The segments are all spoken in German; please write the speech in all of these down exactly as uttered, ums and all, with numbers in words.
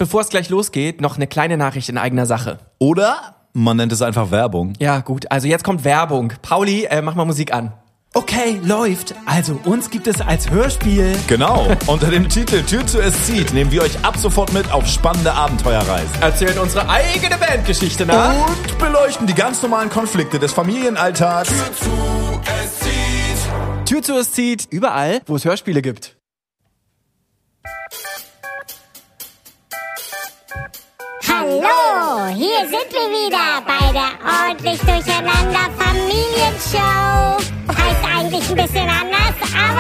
bevor es gleich losgeht, noch eine kleine Nachricht in eigener Sache. Oder man nennt es einfach Werbung. Ja, gut. Also jetzt kommt Werbung. Pauli, äh, mach mal Musik an. Okay, läuft. Also uns gibt es als Hörspiel. Genau. Unter dem Titel Tür zu es zieht nehmen wir euch ab sofort mit auf spannende Abenteuerreisen. Erzählen unsere eigene Bandgeschichte nach. Und beleuchten die ganz normalen Konflikte des Familienalltags. Tür zu, es zieht. Tür zu es zieht. Überall, wo es Hörspiele gibt. Hallo, hier sind wir wieder bei der ordentlich durcheinander Familienshow. Heißt eigentlich ein bisschen anders,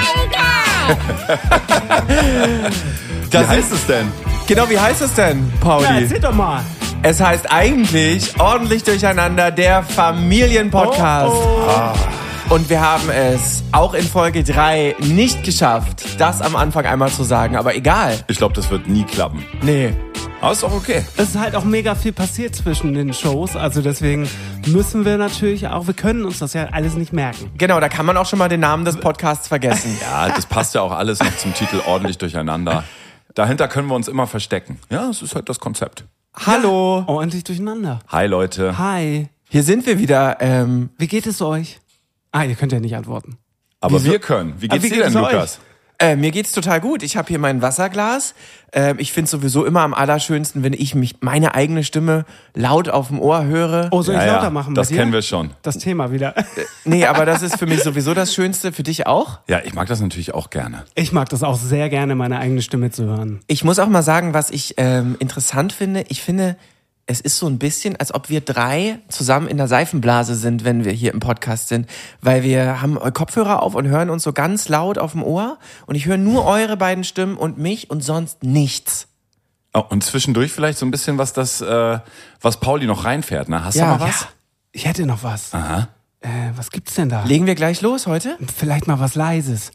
aber egal. Wie heißt es denn? Genau, wie heißt es denn, Pauli? Ja, erzähl doch mal. Es heißt eigentlich ordentlich durcheinander der Familienpodcast. Oh, oh. Ah. Und wir haben es auch in Folge drei nicht geschafft, das am Anfang einmal zu sagen, aber egal. Ich glaube, das wird nie klappen. Nee. Aber ist doch okay. Es ist halt auch mega viel passiert zwischen den Shows, also deswegen müssen wir natürlich auch, wir können uns das ja alles nicht merken. Genau, da kann man auch schon mal den Namen des Podcasts vergessen. Ja, das passt ja auch alles noch zum Titel ordentlich durcheinander. Dahinter können wir uns immer verstecken. Ja, das ist halt das Konzept. Hallo. Ja, ordentlich durcheinander. Hi Leute. Hi. Hier sind wir wieder. Ähm, Wie geht es euch? Ah, ihr könnt ja nicht antworten. Aber Wieso? wir können. Wie geht's wie dir geht denn, es euch? Lukas? äh, mir geht's total gut. Ich habe hier mein Wasserglas. Äh, ich finde sowieso immer am allerschönsten, wenn ich mich meine eigene Stimme laut auf dem Ohr höre. Oh, soll ich Ja, lauter ja, machen? das bei dir? kennen wir schon. Das Thema wieder. Nee, aber das ist für mich sowieso das Schönste. Für dich auch? Ja, ich mag das natürlich auch gerne. Ich mag das auch sehr gerne, meine eigene Stimme zu hören. Ich muss auch mal sagen, was ich ähm, interessant finde. Ich finde, es ist so ein bisschen, als ob wir drei zusammen in der Seifenblase sind, wenn wir hier im Podcast sind. Weil wir haben Kopfhörer auf und hören uns so ganz laut auf dem Ohr. Und ich höre nur eure beiden Stimmen und mich und sonst nichts. Oh, und zwischendurch vielleicht so ein bisschen was das, äh, was Pauli noch reinfährt. Ne? Hast Ja, du mal was? Ja, ich hätte noch was. Aha. Äh, was gibt's denn da? Legen wir gleich los heute? Vielleicht mal was Leises.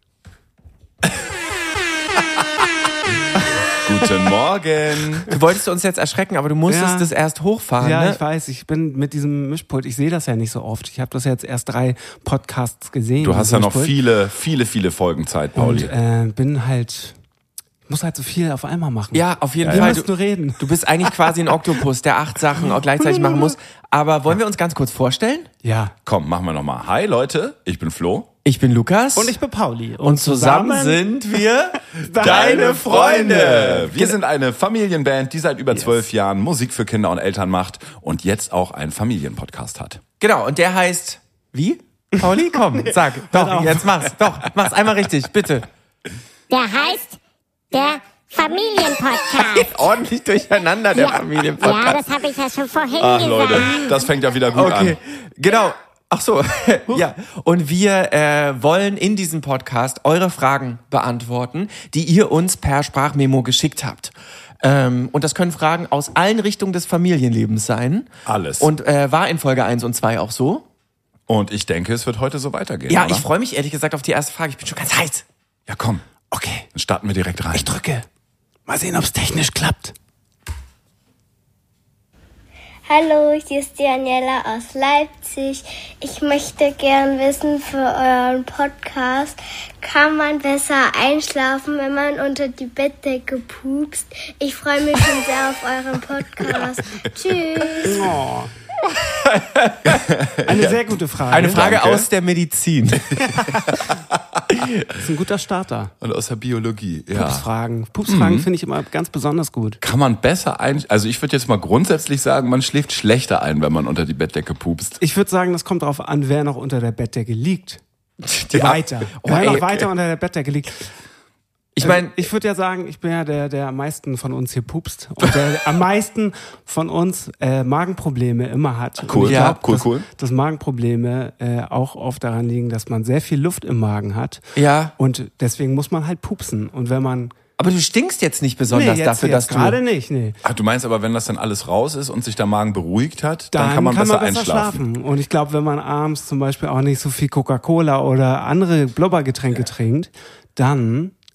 Guten Morgen. Du wolltest uns jetzt erschrecken, aber du musstest Ja. das erst hochfahren, Ja, ne? ich weiß, ich bin mit diesem Mischpult, ich sehe das ja nicht so oft. Ich habe das jetzt erst drei Podcasts gesehen. Du hast dieses ja noch Mischpult. viele, viele, viele Folgen Zeit, Pauli. Und äh, bin halt, ich muss halt so viel auf einmal machen. Ja, auf jeden Wir Fall. müssen Du, reden. du bist eigentlich quasi ein Oktopus, der acht Sachen auch gleichzeitig machen muss. Aber wollen wir uns ganz kurz vorstellen? Ja. Komm, machen wir nochmal. Hi Leute, ich bin Flo. Ich bin Lukas. Und ich bin Pauli. Und zusammen sind wir deine Freunde. Wir sind eine Familienband, die seit über zwölf Jahren Musik für Kinder und Eltern macht und jetzt auch einen Familienpodcast hat. Genau, und der heißt, wie? Pauli, komm, sag. Doch, auf. jetzt mach's. Doch, mach's einmal richtig, bitte. Der heißt der Familienpodcast. Ordentlich durcheinander, der Ja, Familienpodcast. das habe ich ja schon vorhin Ach gesagt. Leute, das fängt ja wieder gut Okay, an. genau. Ach so, ja. Und wir äh, wollen in diesem Podcast eure Fragen beantworten, die ihr uns per Sprachmemo geschickt habt. Ähm, und das können Fragen aus allen Richtungen des Familienlebens sein. Alles. Und äh, war in Folge eins und zwei auch so. Und ich denke, es wird heute so weitergehen. Ja, oder? ich freue mich ehrlich gesagt auf die erste Frage. Ich bin schon ganz heiß. Ja, komm, Okay, dann starten wir direkt rein. ich drücke. Mal sehen, ob es technisch klappt. Hallo, hier ist die Daniela aus Leipzig. Ich möchte gern wissen für euren Podcast, kann man besser einschlafen, wenn man unter die Bettdecke pupst? Ich freue mich schon sehr auf euren Podcast. Tschüss. Oh. Eine sehr gute Frage. Eine Frage Danke. aus der Medizin. Das ist ein guter Starter. Und aus der Biologie, ja. Pupsfragen. Pupsfragen finde ich immer ganz besonders gut. Kann man besser ein... Also ich würde jetzt mal grundsätzlich sagen, man schläft schlechter ein, wenn man unter die Bettdecke pupst. Ich würde sagen, das kommt darauf an, wer noch unter der Bettdecke liegt. Ja. Weiter. Oh, wer ey, noch weiter unter der Bettdecke liegt. Ich meine, Ich würde ja sagen, ich bin ja der, der am meisten von uns hier pupst und der am meisten von uns äh, Magenprobleme immer hat. Cool, Und ich ja, glaub, cool, dass, cool. dass Magenprobleme äh, auch oft daran liegen, dass man sehr viel Luft im Magen hat. ja. Und deswegen muss man halt pupsen. Und wenn man... Aber du stinkst jetzt nicht besonders jetzt, dafür, jetzt dass gerade du... nicht, nee. Ach, du meinst aber, wenn das dann alles raus ist und sich der Magen beruhigt hat, dann, Dann kann man besser einschlafen. schlafen. Und ich glaube, wenn man abends zum Beispiel auch nicht so viel Coca-Cola oder andere Blubbergetränke trinkt, dann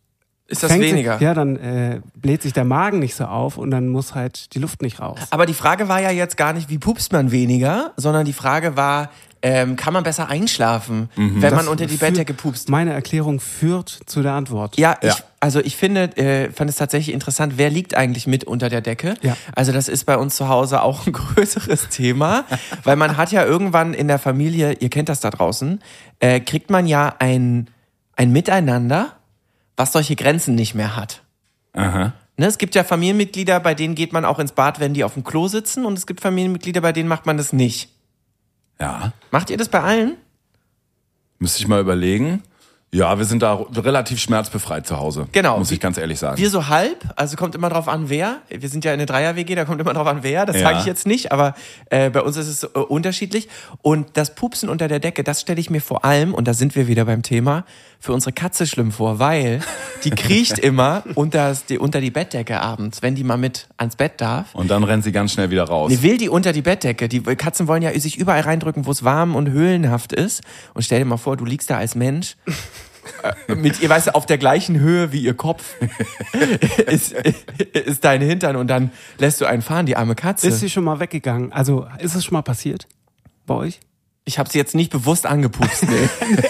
ist das fängt weniger. Sich, ja, dann äh, bläht sich der Magen nicht so auf und dann muss halt die Luft nicht raus. Aber die Frage war ja jetzt gar nicht, wie pupst man weniger, sondern die Frage war, ähm, kann man besser einschlafen, mhm. wenn das man unter die führt, Bettdecke pupst? Meine Erklärung führt zu der Antwort. Ja, Ja. Ich, also ich finde, äh, fand es tatsächlich interessant, wer liegt eigentlich mit unter der Decke? Ja. Also das ist bei uns zu Hause auch ein größeres Thema, weil man hat ja irgendwann in der Familie, ihr kennt das da draußen, äh, kriegt man ja ein, ein Miteinander, was solche Grenzen nicht mehr hat. Aha. Ne, es gibt ja Familienmitglieder, bei denen geht man auch ins Bad, wenn die auf dem Klo sitzen, und es gibt Familienmitglieder, bei denen macht man das nicht. Ja. Macht ihr das bei allen? Müsste ich mal überlegen. Ja, wir sind da relativ schmerzbefreit zu Hause. Genau. Muss ich ganz ehrlich sagen. Wir so halb, also kommt immer drauf an, wer. Wir sind ja eine Dreier-W G, da kommt immer drauf an, wer. Das Ja. sage ich jetzt nicht, aber äh, bei uns ist es äh, unterschiedlich. Und das Pupsen unter der Decke, das stelle ich mir vor allem, und da sind wir wieder beim Thema, für unsere Katze schlimm vor, weil die kriecht immer unter, das, die, unter die Bettdecke abends, wenn die mal mit ans Bett darf. Und dann rennt sie ganz schnell wieder raus. Nee, will die unter die Bettdecke. Die Katzen wollen ja sich überall reindrücken, wo es warm und höhlenhaft ist. Und stell dir mal vor, du liegst da als Mensch äh, mit, ihr weißt du, auf der gleichen Höhe wie ihr Kopf ist, ist dein Hintern, und dann lässt du einen fahren, die arme Katze. Ist sie schon mal weggegangen? Also ist es schon mal passiert bei euch? Ich habe sie jetzt nicht bewusst angepupst, nee.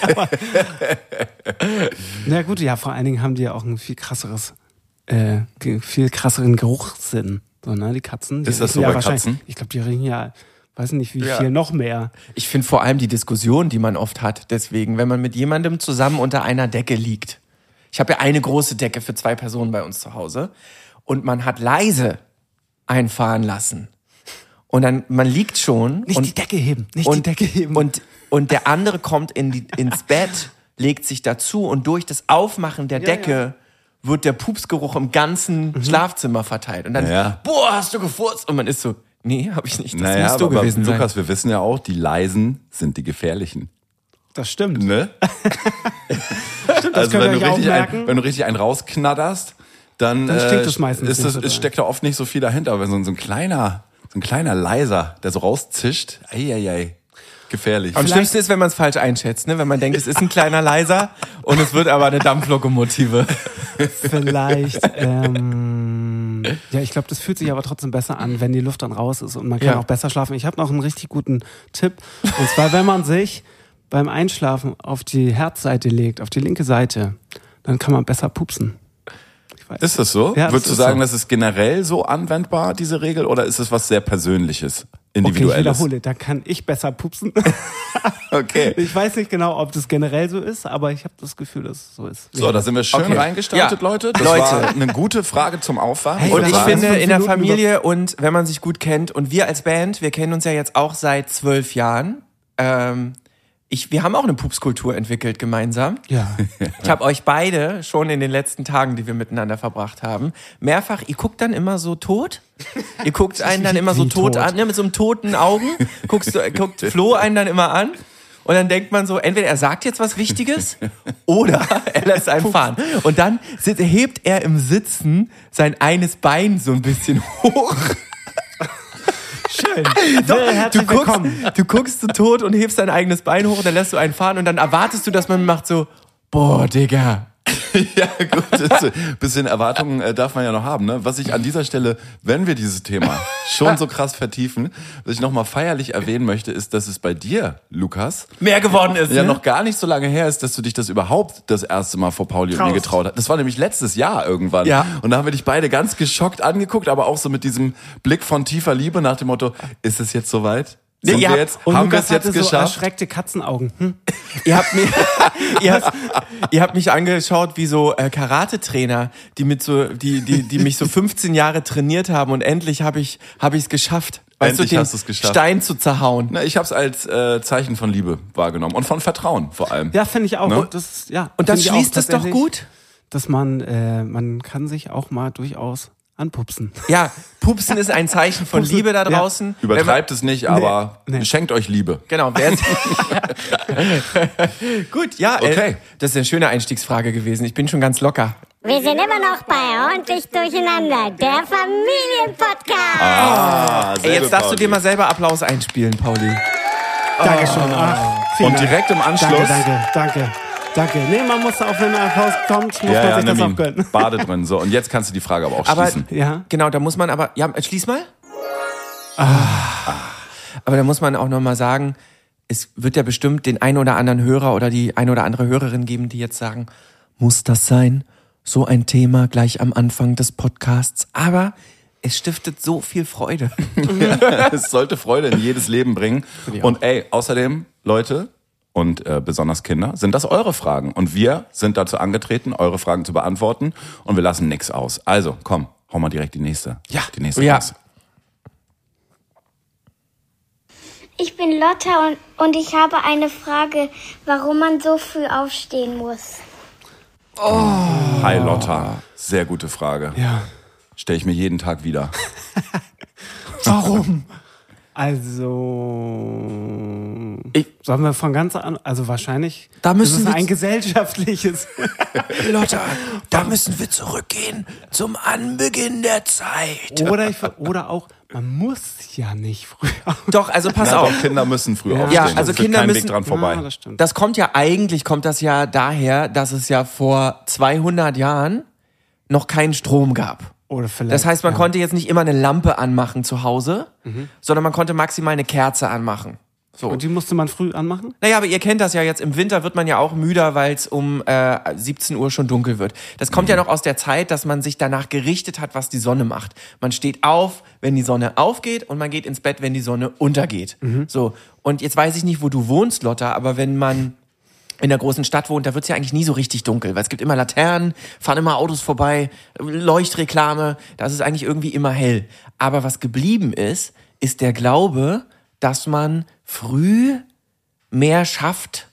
Na gut, ja, vor allen Dingen haben die ja auch ein viel krasseres, äh, ge- viel krasseren Geruchssinn. So, ne, die Katzen. Die Ist das riechen so bei wahrscheinlich- Katzen? Ich glaube, die riechen ja, weiß nicht wie Ja. viel, noch mehr. Ich finde vor allem die Diskussion, die man oft hat, deswegen, wenn man mit jemandem zusammen unter einer Decke liegt. Ich habe ja eine große Decke für zwei Personen bei uns zu Hause, und man hat leise einfahren lassen. Und dann, man liegt schon. Nicht und, die Decke heben, nicht und, die Decke heben. Und, und der andere kommt in die, ins Bett, legt sich dazu, und durch das Aufmachen der Decke wird der Pupsgeruch im ganzen Mhm. Schlafzimmer verteilt. Und dann, Ja. boah, hast du gefurzt? Und man ist so, nee, hab ich nicht. Das naja, musst du aber gewesen sein. Lukas, wir wissen ja auch, die Leisen sind die Gefährlichen. Das stimmt. Ne? Stimmt, das Also könnt wenn ihr du, euch auch richtig merken. ein, wenn du richtig einen rausknatterst, dann, Dann stinkt äh, es meistens ist nicht es, so es doll. steckt da oft nicht so viel dahinter. Aber wenn so, so ein kleiner, so ein kleiner Leiser, der so rauszischt, ei, ei, ei, gefährlich. Am schlimmsten ist, wenn man es falsch einschätzt, ne? Wenn man denkt, es ist ein kleiner Leiser und es wird aber eine Dampflokomotive. Vielleicht, ähm, ja, ich glaube, das fühlt sich aber trotzdem besser an, wenn die Luft dann raus ist und man kann Ja. auch besser schlafen. Ich habe noch einen richtig guten Tipp. Und zwar, wenn man sich beim Einschlafen auf die Herzseite legt, auf die linke Seite, dann kann man besser pupsen. Ich weiß. Ist das so? Ja, das Würdest du ist sagen, so. das ist generell so anwendbar, diese Regel, oder ist es was sehr Persönliches, Okay, ich Individuelles? wiederhole, da kann ich besser pupsen. Okay. Ich weiß nicht genau, ob das generell so ist, aber ich habe das Gefühl, dass es so ist. So, da sind wir schön Okay. reingestartet, Ja. Leute. Das Leute. war eine gute Frage zum Aufwachen. Hey, Und wir ich waren finde, fünf in der Minuten Familie, und wenn man sich gut kennt, und wir als Band, wir kennen uns ja jetzt auch seit zwölf Jahren, ähm, ich, wir haben auch eine Pupskultur entwickelt gemeinsam. Ja. Ich habe euch beide schon in den letzten Tagen, die wir miteinander verbracht haben, mehrfach, ihr guckt dann immer so tot. Ihr guckt einen dann immer so Wie tot, tot? an, ne, mit so einem toten Augen. Guckst du, guckt Flo einen dann immer an. Und dann denkt man so, entweder er sagt jetzt was Wichtiges oder er lässt einen fahren. Und dann sit- hebt er im Sitzen sein eines Bein so ein bisschen hoch. Schön. Doch, Sehr du, herzlich guckst, willkommen. du guckst so tot und hebst dein eigenes Bein hoch, und dann lässt du einen fahren, und dann erwartest du, dass man macht so, boah, Digga. Ja, gut. Das, ein bisschen Erwartungen äh, darf man ja noch haben. Ne? Was ich an dieser Stelle, wenn wir dieses Thema schon so krass vertiefen, was ich nochmal feierlich erwähnen möchte, ist, dass es bei dir, Lukas, Mehr geworden ist, ja ne? noch gar nicht so lange her ist, dass du dich das überhaupt das erste Mal vor Pauli und mir Traust. getraut hast. Das war nämlich letztes Jahr irgendwann. Ja. Und da haben wir dich beide ganz geschockt angeguckt, aber auch so mit diesem Blick von tiefer Liebe nach dem Motto, ist es jetzt soweit? Nee, Sind ihr wir habt- jetzt, Und haben wir Lukas es jetzt hatte so geschafft? erschreckte Katzenaugen. Hm? Ihr habt, mir, ihr, habt, ihr habt mich angeschaut wie so äh, Karate-Trainer, die mit so, die, die, die mich so fünfzehn Jahre trainiert haben, und endlich habe ich, habe ich es geschafft. Weißt Endlich du, den hast du's geschafft. Stein zu zerhauen. Na, ich habe es als äh, Zeichen von Liebe wahrgenommen und von Vertrauen vor allem. Ja, finde ich auch. Ne? Das, ja, Und das finde ich auch schließt es doch tatsächlich, gut. Dass man, äh, man kann sich auch mal durchaus anpupsen. Ja, Pupsen ist ein Zeichen von Pupsen, Liebe da ja. draußen. Wenn man- Übertreibt es nicht, aber nee. schenkt euch Liebe. Genau, wer ist Gut, ja, äh, Okay. das ist eine schöne Einstiegsfrage gewesen. Ich bin schon ganz locker. Wir sind immer noch bei Ordentlich Durcheinander, der Familienpodcast. Ah, Ey, jetzt darfst du dir mal selber Applaus einspielen, Pauli. Dankeschön. Ach, vielen Und Dank. direkt im Anschluss Danke, danke, danke. Danke. Nee, man muss auch, wenn ein Applaus kommt, muss Ja, man ja, sich das nimm auch ihn. gönnen. Bade drin. So, und jetzt kannst du die Frage aber auch Aber schließen. Ja. genau, da muss man aber, ja, schließ mal. Ah. Aber da muss man auch nochmal sagen, es wird ja bestimmt den einen oder anderen Hörer oder die eine oder andere Hörerin geben, die jetzt sagen, muss das sein? So ein Thema gleich am Anfang des Podcasts. Aber es stiftet so viel Freude. Ja, es sollte Freude in jedes Leben bringen. Und ey, außerdem, Leute und äh, besonders Kinder, sind das eure Fragen. Und wir sind dazu angetreten, eure Fragen zu beantworten. Und wir lassen nix aus. Also, komm, hau mal direkt die nächste. Ja. Die nächste Ja. raus. Ich bin Lotta und, und ich habe eine Frage, warum man so früh aufstehen muss. Hi Lotta, sehr gute Frage. Ja. Stelle ich mir jeden Tag wieder. Warum? Also, Ich- sollen wir von ganz an, also wahrscheinlich Da müssen ist es wir- ein gesellschaftliches. Lotta, da müssen wir zurückgehen zum Anbeginn der Zeit. Oder, ich, oder auch, man muss ja nicht früh auf. Doch, also pass Na, auf. doch, Kinder müssen früh Ja. aufstehen. Ja, also Es führt Kinder kein müssen- Weg dran vorbei. Ja, das stimmt. Das kommt ja eigentlich, kommt das ja daher, dass es ja vor zweihundert Jahren noch keinen Strom gab. Oder vielleicht, Das heißt, man ja. konnte jetzt nicht immer eine Lampe anmachen zu Hause, sondern man konnte maximal eine Kerze anmachen. So. Und die musste man früh anmachen? Naja, aber ihr kennt das ja jetzt, im Winter wird man ja auch müder, weil es um äh, siebzehn Uhr schon dunkel wird. Das kommt ja noch aus der Zeit, dass man sich danach gerichtet hat, was die Sonne macht. Man steht auf, wenn die Sonne aufgeht und man geht ins Bett, wenn die Sonne untergeht. So. Und jetzt weiß ich nicht, wo du wohnst, Lotta, aber wenn man in der großen Stadt wohnt, da wird's ja eigentlich nie so richtig dunkel, weil es gibt immer Laternen, fahren immer Autos vorbei, Leuchtreklame, das ist eigentlich irgendwie immer hell. Aber was geblieben ist, ist der Glaube, dass man früh mehr schafft.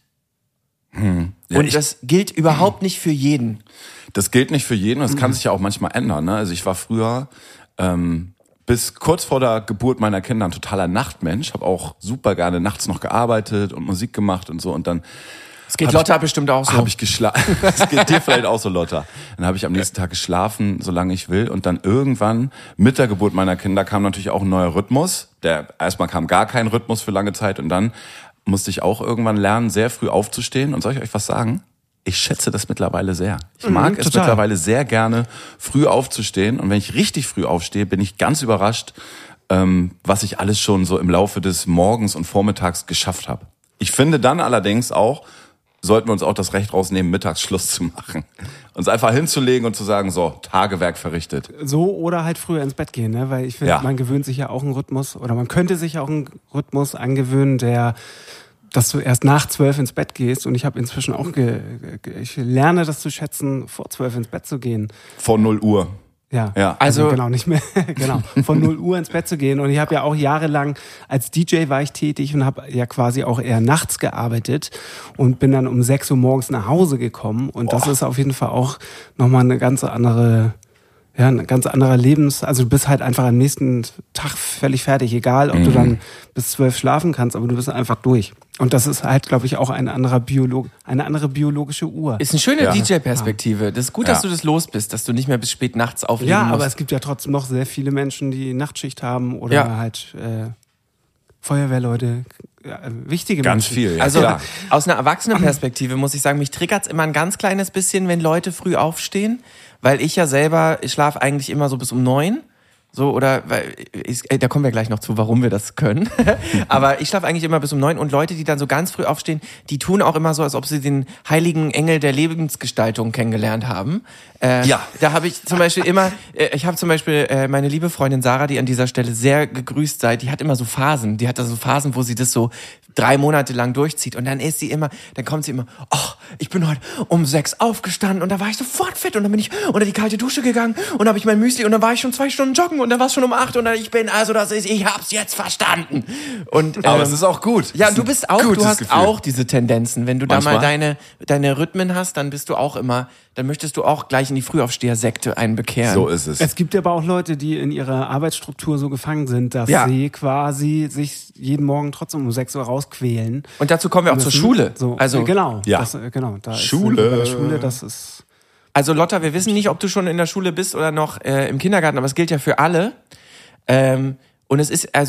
Ja, Und ich- das gilt überhaupt nicht für jeden. Das gilt nicht für jeden und das kann sich ja auch manchmal ändern. Ne? Also ich war früher ähm, bis kurz vor der Geburt meiner Kinder ein totaler Nachtmensch, habe auch super gerne nachts noch gearbeitet und Musik gemacht und so und dann Das geht Hab Lotta ich- bestimmt auch so. habe ich geschlafen. Das geht dir vielleicht auch so, Lotta. Dann habe ich am nächsten Tag geschlafen, solange ich will und dann irgendwann mit der Geburt meiner Kinder kam natürlich auch ein neuer Rhythmus. Der erstmal kam gar kein Rhythmus für lange Zeit und dann musste ich auch irgendwann lernen, sehr früh aufzustehen. Und soll ich euch was sagen? Ich schätze das mittlerweile sehr. Ich mag es total. mittlerweile sehr gerne, früh aufzustehen. Und wenn ich richtig früh aufstehe, bin ich ganz überrascht, ähm, was ich alles schon so im Laufe des Morgens und Vormittags geschafft habe. Ich finde dann allerdings auch, sollten wir uns auch das Recht rausnehmen, mittags Schluss zu machen. Uns einfach hinzulegen und zu sagen, so, Tagewerk verrichtet. So oder halt früher ins Bett gehen, ne? Weil ich finde, Ja. man gewöhnt sich ja auch einen Rhythmus oder man könnte sich auch einen Rhythmus angewöhnen, der, dass du erst nach zwölf ins Bett gehst. Und ich habe inzwischen auch, ge, ge, ich lerne das zu schätzen, vor zwölf ins Bett zu gehen. Vor null Uhr. Ja, Ja. also, Also- genau nicht mehr, genau von null Uhr ins Bett zu gehen. Und ich habe ja auch jahrelang als D J war ich tätig und habe ja quasi auch eher nachts gearbeitet und bin dann um sechs Uhr morgens nach Hause gekommen. Und das ist auf jeden Fall auch nochmal eine ganz andere, ja, ein ganz anderer Lebens. Also du bist halt einfach am nächsten Tag völlig fertig, egal ob du dann bis zwölf schlafen kannst, aber du bist einfach durch. Und das ist halt, glaube ich, auch ein anderer Biolog, eine andere biologische Uhr. Ist eine schöne Ja. D J-Perspektive. Das ist gut, dass Ja. du das los bist, dass du nicht mehr bis spät nachts auflegen Ja, musst. aber es gibt ja trotzdem noch sehr viele Menschen, die Nachtschicht haben oder Ja. halt äh, Feuerwehrleute, ja, wichtige Ganz Menschen. viel, ja. Also klar. aus einer Erwachsenenperspektive muss ich sagen, mich triggert's immer ein ganz kleines bisschen, wenn Leute früh aufstehen, weil ich ja selber, ich schlafe eigentlich immer so bis um neun. So, oder, weil, ich, äh, da kommen wir gleich noch zu, warum wir das können. Aber ich schlafe eigentlich immer bis um neun und Leute, die dann so ganz früh aufstehen, die tun auch immer so, als ob sie den heiligen Engel der Lebensgestaltung kennengelernt haben. Äh, Ja. Da habe ich zum Beispiel immer, äh, ich habe zum Beispiel äh, meine liebe Freundin Sarah, die an dieser Stelle sehr gegrüßt sei, die hat immer so Phasen, die hat da so Phasen, wo sie das so drei Monate lang durchzieht und dann ist sie immer, dann kommt sie immer, ach, ich bin heute um sechs aufgestanden und da war ich sofort fit und dann bin ich unter die kalte Dusche gegangen und habe ich mein Müsli und dann war ich schon zwei Stunden joggen und dann war es schon um acht und dann ich bin, also das ist, ich hab's jetzt verstanden. Und, Aber ähm, es ist auch gut. ja, Es und ist du ein bist auch, du gutes hast Gefühl. auch diese Tendenzen. Wenn du da mal Manchmal. deine, deine Rhythmen hast, dann bist du auch immer, dann möchtest du auch gleich in die Frühaufsteher-Sekte einbekehren. So ist es. Es gibt aber auch Leute, die in ihrer Arbeitsstruktur so gefangen sind, dass Ja. sie quasi sich jeden Morgen trotzdem um sechs Uhr rausquälen. Und dazu kommen wir auch zur müssen. Schule. So, Also, genau, Ja. das, äh, genau. Da Schule. Ist, bei der Schule, das ist also Lotta, wir wissen nicht, ob du schon in der Schule bist oder noch äh, im Kindergarten, aber es gilt ja für alle. Ähm, und es ist, also,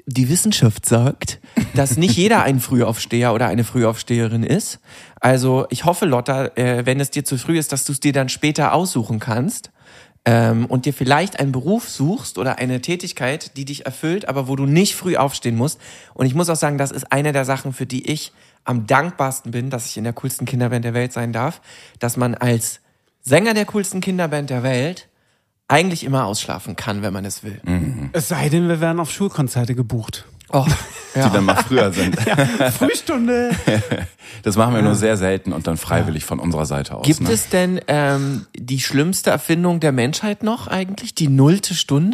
die Wissenschaft sagt, dass nicht jeder ein Frühaufsteher oder eine Frühaufsteherin ist. Also ich hoffe, Lotta, äh, wenn es dir zu früh ist, dass du es dir dann später aussuchen kannst ähm, und dir vielleicht einen Beruf suchst oder eine Tätigkeit, die dich erfüllt, aber wo du nicht früh aufstehen musst. Und ich muss auch sagen, das ist eine der Sachen, für die ich am dankbarsten bin, dass ich in der coolsten Kinderband der Welt sein darf, dass man als Sänger der coolsten Kinderband der Welt eigentlich immer ausschlafen kann, wenn man es will. Mhm. Es sei denn, wir werden auf Schulkonzerte gebucht. Oh, Die dann mal früher sind. Ja, Frühstunde. Das machen wir nur sehr selten und dann freiwillig von unserer Seite aus. Gibt ne? es denn ähm, die schlimmste Erfindung der Menschheit noch eigentlich? Die nullte Stunde?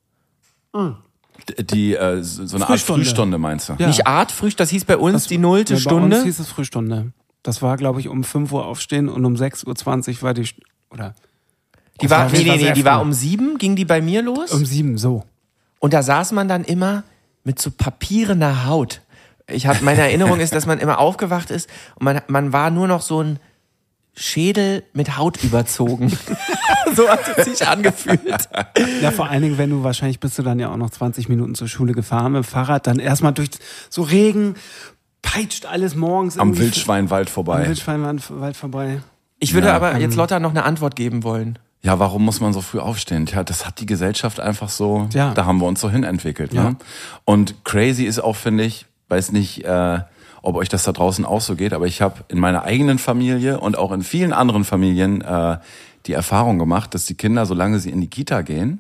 Die, äh, so so eine Art Frühstunde. Frühstunde, meinst du? Ja. Nicht Art Frühstück, das hieß bei uns die nullte Ja, bei Stunde. uns hieß es Frühstunde. Das war, glaube ich, um fünf Uhr aufstehen und um sechs Uhr zwanzig war die, St- oder die das war, war nee, nee, nee, sehr die war früh. um sieben, ging die bei mir los. um sieben, so. Und da saß man dann immer mit so papierener Haut. Ich hab, meine Erinnerung ist, dass man immer aufgewacht ist und man, man war nur noch so ein Schädel mit Haut überzogen. So hat es sich angefühlt. Ja, vor allen Dingen, wenn du wahrscheinlich bist du dann ja auch noch zwanzig Minuten zur Schule gefahren mit dem Fahrrad, dann erstmal durch so Regen, peitscht alles morgens. Am irgendwie- Wildschweinwald vorbei. Am Wildschweinwald vorbei. Ich würde Ja, aber jetzt Lotta noch eine Antwort geben wollen. Ja, warum muss man so früh aufstehen? Tja, das hat die Gesellschaft einfach so, Ja. da haben wir uns so hinentwickelt. Ja. Ne? Und crazy ist auch, finde ich, weiß nicht, äh, ob euch das da draußen auch so geht, aber ich habe in meiner eigenen Familie und auch in vielen anderen Familien äh, die Erfahrung gemacht, dass die Kinder, solange sie in die Kita gehen,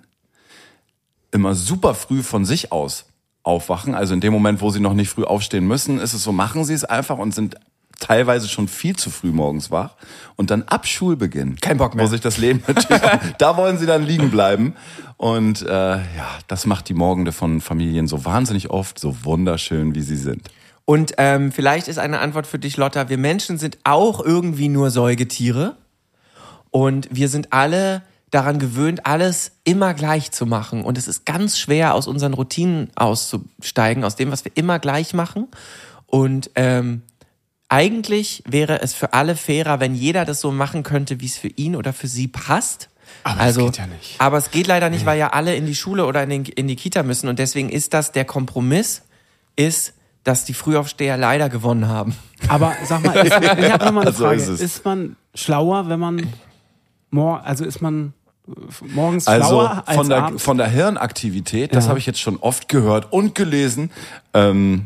immer super früh von sich aus aufwachen. Also in dem Moment, wo sie noch nicht früh aufstehen müssen, ist es so, machen sie es einfach und sind teilweise schon viel zu früh morgens wach. Und dann ab Schulbeginn, Kein Bock mehr. wo sich das Leben natürlich, da wollen sie dann liegen bleiben. Und äh, ja, das macht die Morgende von Familien so wahnsinnig oft so wunderschön, wie sie sind. Und ähm, vielleicht ist eine Antwort für dich, Lotta. Wir Menschen sind auch irgendwie nur Säugetiere. Und wir sind alle daran gewöhnt, alles immer gleich zu machen. Und es ist ganz schwer, aus unseren Routinen auszusteigen, aus dem, was wir immer gleich machen. Und ähm, eigentlich wäre es für alle fairer, wenn jeder das so machen könnte, wie es für ihn oder für sie passt. Aber also, das geht ja nicht. Aber es geht leider nicht, weil ja alle in die Schule oder in, den, in die Kita müssen. Und deswegen ist das der Kompromiss, ist, dass die Frühaufsteher leider gewonnen haben. Aber sag mal, ist, ich habe noch mal eine So Frage. ist es. Ist man schlauer, wenn man mor also ist man morgens Also schlauer als von der, abends? von der Hirnaktivität, das Ja. habe ich jetzt schon oft gehört und gelesen. Ähm,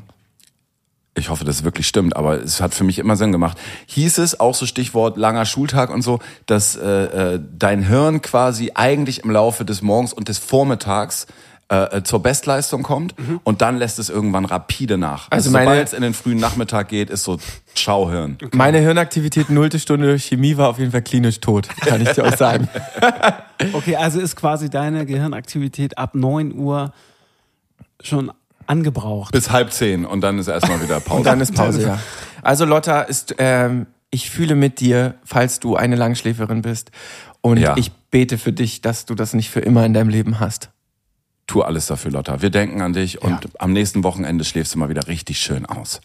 ich hoffe, dass es wirklich stimmt, aber es hat für mich immer Sinn gemacht. Hieß es, auch so Stichwort langer Schultag und so, dass äh, äh, dein Hirn quasi eigentlich im Laufe des Morgens und des Vormittags äh, zur Bestleistung kommt Mhm. und dann lässt es irgendwann rapide nach. Also Also, meine- sobald es in den frühen Nachmittag geht, ist so Ciao Hirn. Meine Hirnaktivität nullte Stunde Chemie war auf jeden Fall klinisch tot, kann ich dir auch sagen. Okay, also ist quasi deine Gehirnaktivität ab neun Uhr schon angebraucht. Bis halb zehn und dann ist erstmal wieder Pause. Und dann ist Pause, ja. Also Lotta, ist, ähm, ich fühle mit dir, falls du eine Langschläferin bist. Und Ja. ich bete für dich, dass du das nicht für immer in deinem Leben hast. Tu alles dafür, Lotta. Wir denken an dich und am nächsten Wochenende schläfst du mal wieder richtig schön aus.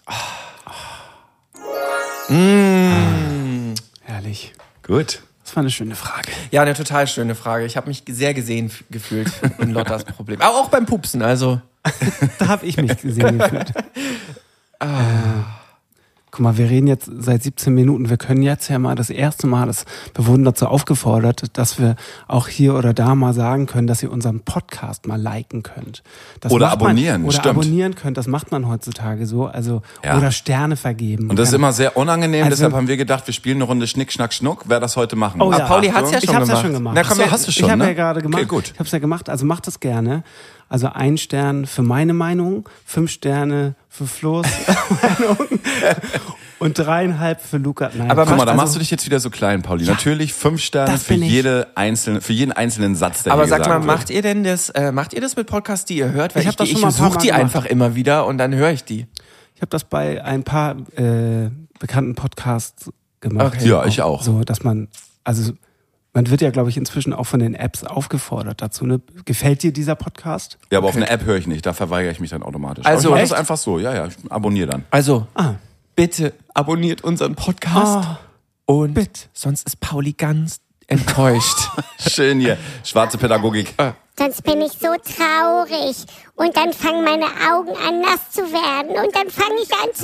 Herrlich. Gut. Das war eine schöne Frage. Ja, eine total schöne Frage. Ich habe mich sehr gesehen f- gefühlt in Lottas Problem. Aber auch beim Pupsen, also. Da habe ich mich gesehen gefühlt. Äh, guck mal, wir reden jetzt seit siebzehn Minuten. Wir können jetzt ja mal das erste Mal, das, wir wurden dazu aufgefordert, dass wir auch hier oder da mal sagen können, dass ihr unseren Podcast mal liken könnt. Das Oder macht man- abonnieren, Oder stimmt. abonnieren könnt, das macht man heutzutage so. Also, Ja. oder Sterne vergeben. Und das ist Ja. immer sehr unangenehm, Also- deshalb haben wir gedacht, wir spielen eine Runde Schnick, Schnack, Schnuck. Wer das heute machen? Oh muss. ja. Pauli Achtung. hat's ja Ich schon hab's ja gemacht. schon gemacht. Na, komm, Ach so, jetzt- hast du schon, Ich habe ne? ja gerade gemacht. Okay, gut. Ich habe es ja gemacht, also macht das gerne. Also ein Stern für meine Meinung, fünf Sterne für Flo's Meinung und dreieinhalb für Luca. Nein, Aber Guck mal, da also- machst du dich jetzt wieder so klein, Pauli. Natürlich fünf Sterne das für bin ich. jede einzelne, für jeden einzelnen Satz, der Aber hier sagt mal, gesagt wird. macht ihr denn das, äh, macht ihr das mit Podcasts, die ihr hört? Weil Ich ich, hab das ich, schon mal ein paar suche Mal die gemacht. einfach immer wieder und dann höre ich die. Ich habe das bei ein paar äh, bekannten Podcasts gemacht. Okay. Ja, ich auch. So, dass man, also man wird ja, glaube ich, inzwischen auch von den Apps aufgefordert dazu. Ne? Gefällt dir dieser Podcast? Ja, aber auf eine App höre ich nicht, da verweigere ich mich dann automatisch. Also- aber ich mach das Echt? einfach so, ja, ja, ich abonniere dann. Also, Ah, bitte abonniert unseren Podcast. Ah, und bitte. sonst ist Pauli ganz enttäuscht. Schön hier, schwarze Pädagogik. Sonst bin ich so traurig. Und dann fangen meine Augen an, nass zu werden. Und dann fange ich an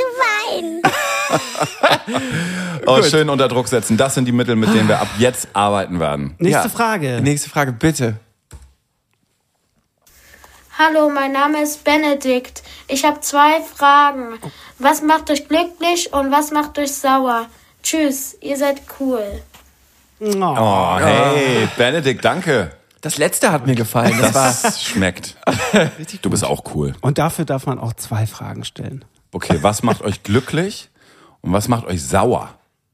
zu weinen. Oh, schön unter Druck setzen. Das sind die Mittel, mit denen wir ab jetzt arbeiten werden. Nächste Ja. Frage. Nächste Frage, bitte. Hallo, mein Name ist Benedikt. Ich habe zwei Fragen. Was macht euch glücklich und was macht euch sauer? Tschüss, ihr seid cool. Oh, hey, Benedikt, danke. Das letzte hat mir gefallen. Das war Das schmeckt. Du bist auch cool. Und dafür darf man auch zwei Fragen stellen. Okay, was macht euch glücklich und was macht euch sauer?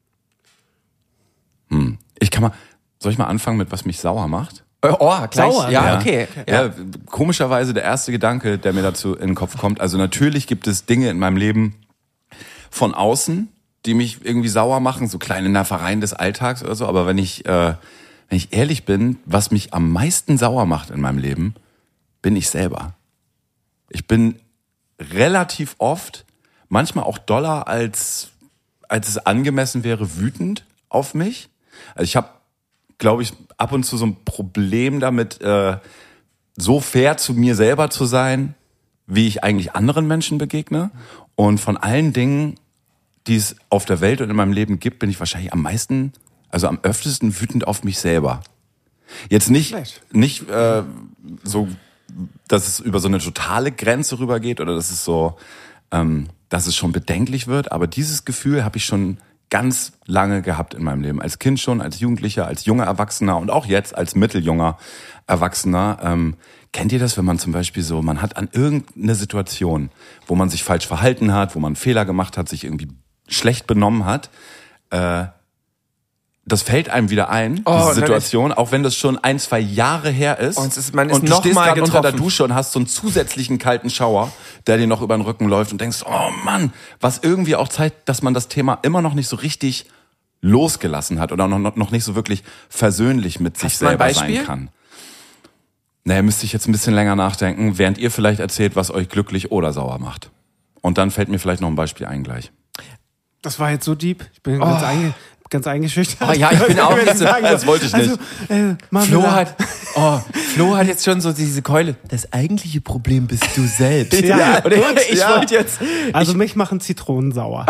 Hm. Ich kann mal, soll ich mal anfangen mit, was mich sauer macht? oh, gleich. Sauer, ja, Ja. okay. Ja. Komischerweise der erste Gedanke, der mir dazu in den Kopf kommt. Also natürlich gibt es Dinge in meinem Leben von außen, die mich irgendwie sauer machen, so kleine Nervereien des Alltags oder so. Aber wenn ich, äh, wenn ich ehrlich bin, was mich am meisten sauer macht in meinem Leben, bin ich selber. Ich bin relativ oft, manchmal auch doller als, als es angemessen wäre, wütend auf mich. Also ich habe, glaube ich, ab und zu so ein Problem damit, äh, so fair zu mir selber zu sein, wie ich eigentlich anderen Menschen begegne. Und von allen Dingen, die es auf der Welt und in meinem Leben gibt, bin ich wahrscheinlich am meisten, also am öftesten wütend auf mich selber. Jetzt nicht, Vielleicht. nicht äh, so, dass es über so eine totale Grenze rübergeht oder dass es so, ähm, dass es schon bedenklich wird, aber dieses Gefühl habe ich schon ganz lange gehabt in meinem Leben. Als Kind schon, als Jugendlicher, als junger Erwachsener und auch jetzt als mitteljunger Erwachsener. Ähm, kennt ihr das, wenn man zum Beispiel so, man hat an irgendeine Situation, wo man sich falsch verhalten hat, wo man einen Fehler gemacht hat, sich irgendwie schlecht benommen hat, äh, das fällt einem wieder ein, Oh, diese und dann Situation, auch wenn das schon ein, zwei Jahre her ist. Und es ist- man ist und du noch stehst mal gerade unter der getroffen. Dusche und hast so einen zusätzlichen kalten Schauer, der dir noch über den Rücken läuft und denkst, oh Mann, was irgendwie auch zeigt, dass man das Thema immer noch nicht so richtig losgelassen hat oder noch, noch nicht so wirklich versöhnlich mit sich Hast du mal ein selber Beispiel? sein kann. Naja, müsste ich jetzt ein bisschen länger nachdenken, während ihr vielleicht erzählt, was euch glücklich oder sauer macht. Und dann fällt mir vielleicht noch ein Beispiel ein gleich. Das war jetzt so deep. Ich bin ganz, einge, ganz eingeschüchtert. Oh ja, ich bin auch Wenn jetzt so- sagen, das wollte ich nicht. Also, äh, Marmelade. Flo hat, oh, Flo hat jetzt schon so diese Keule. Das eigentliche Problem bist du selbst. Ja, und ich, ich ja. wollte jetzt, Also mich machen Zitronen sauer.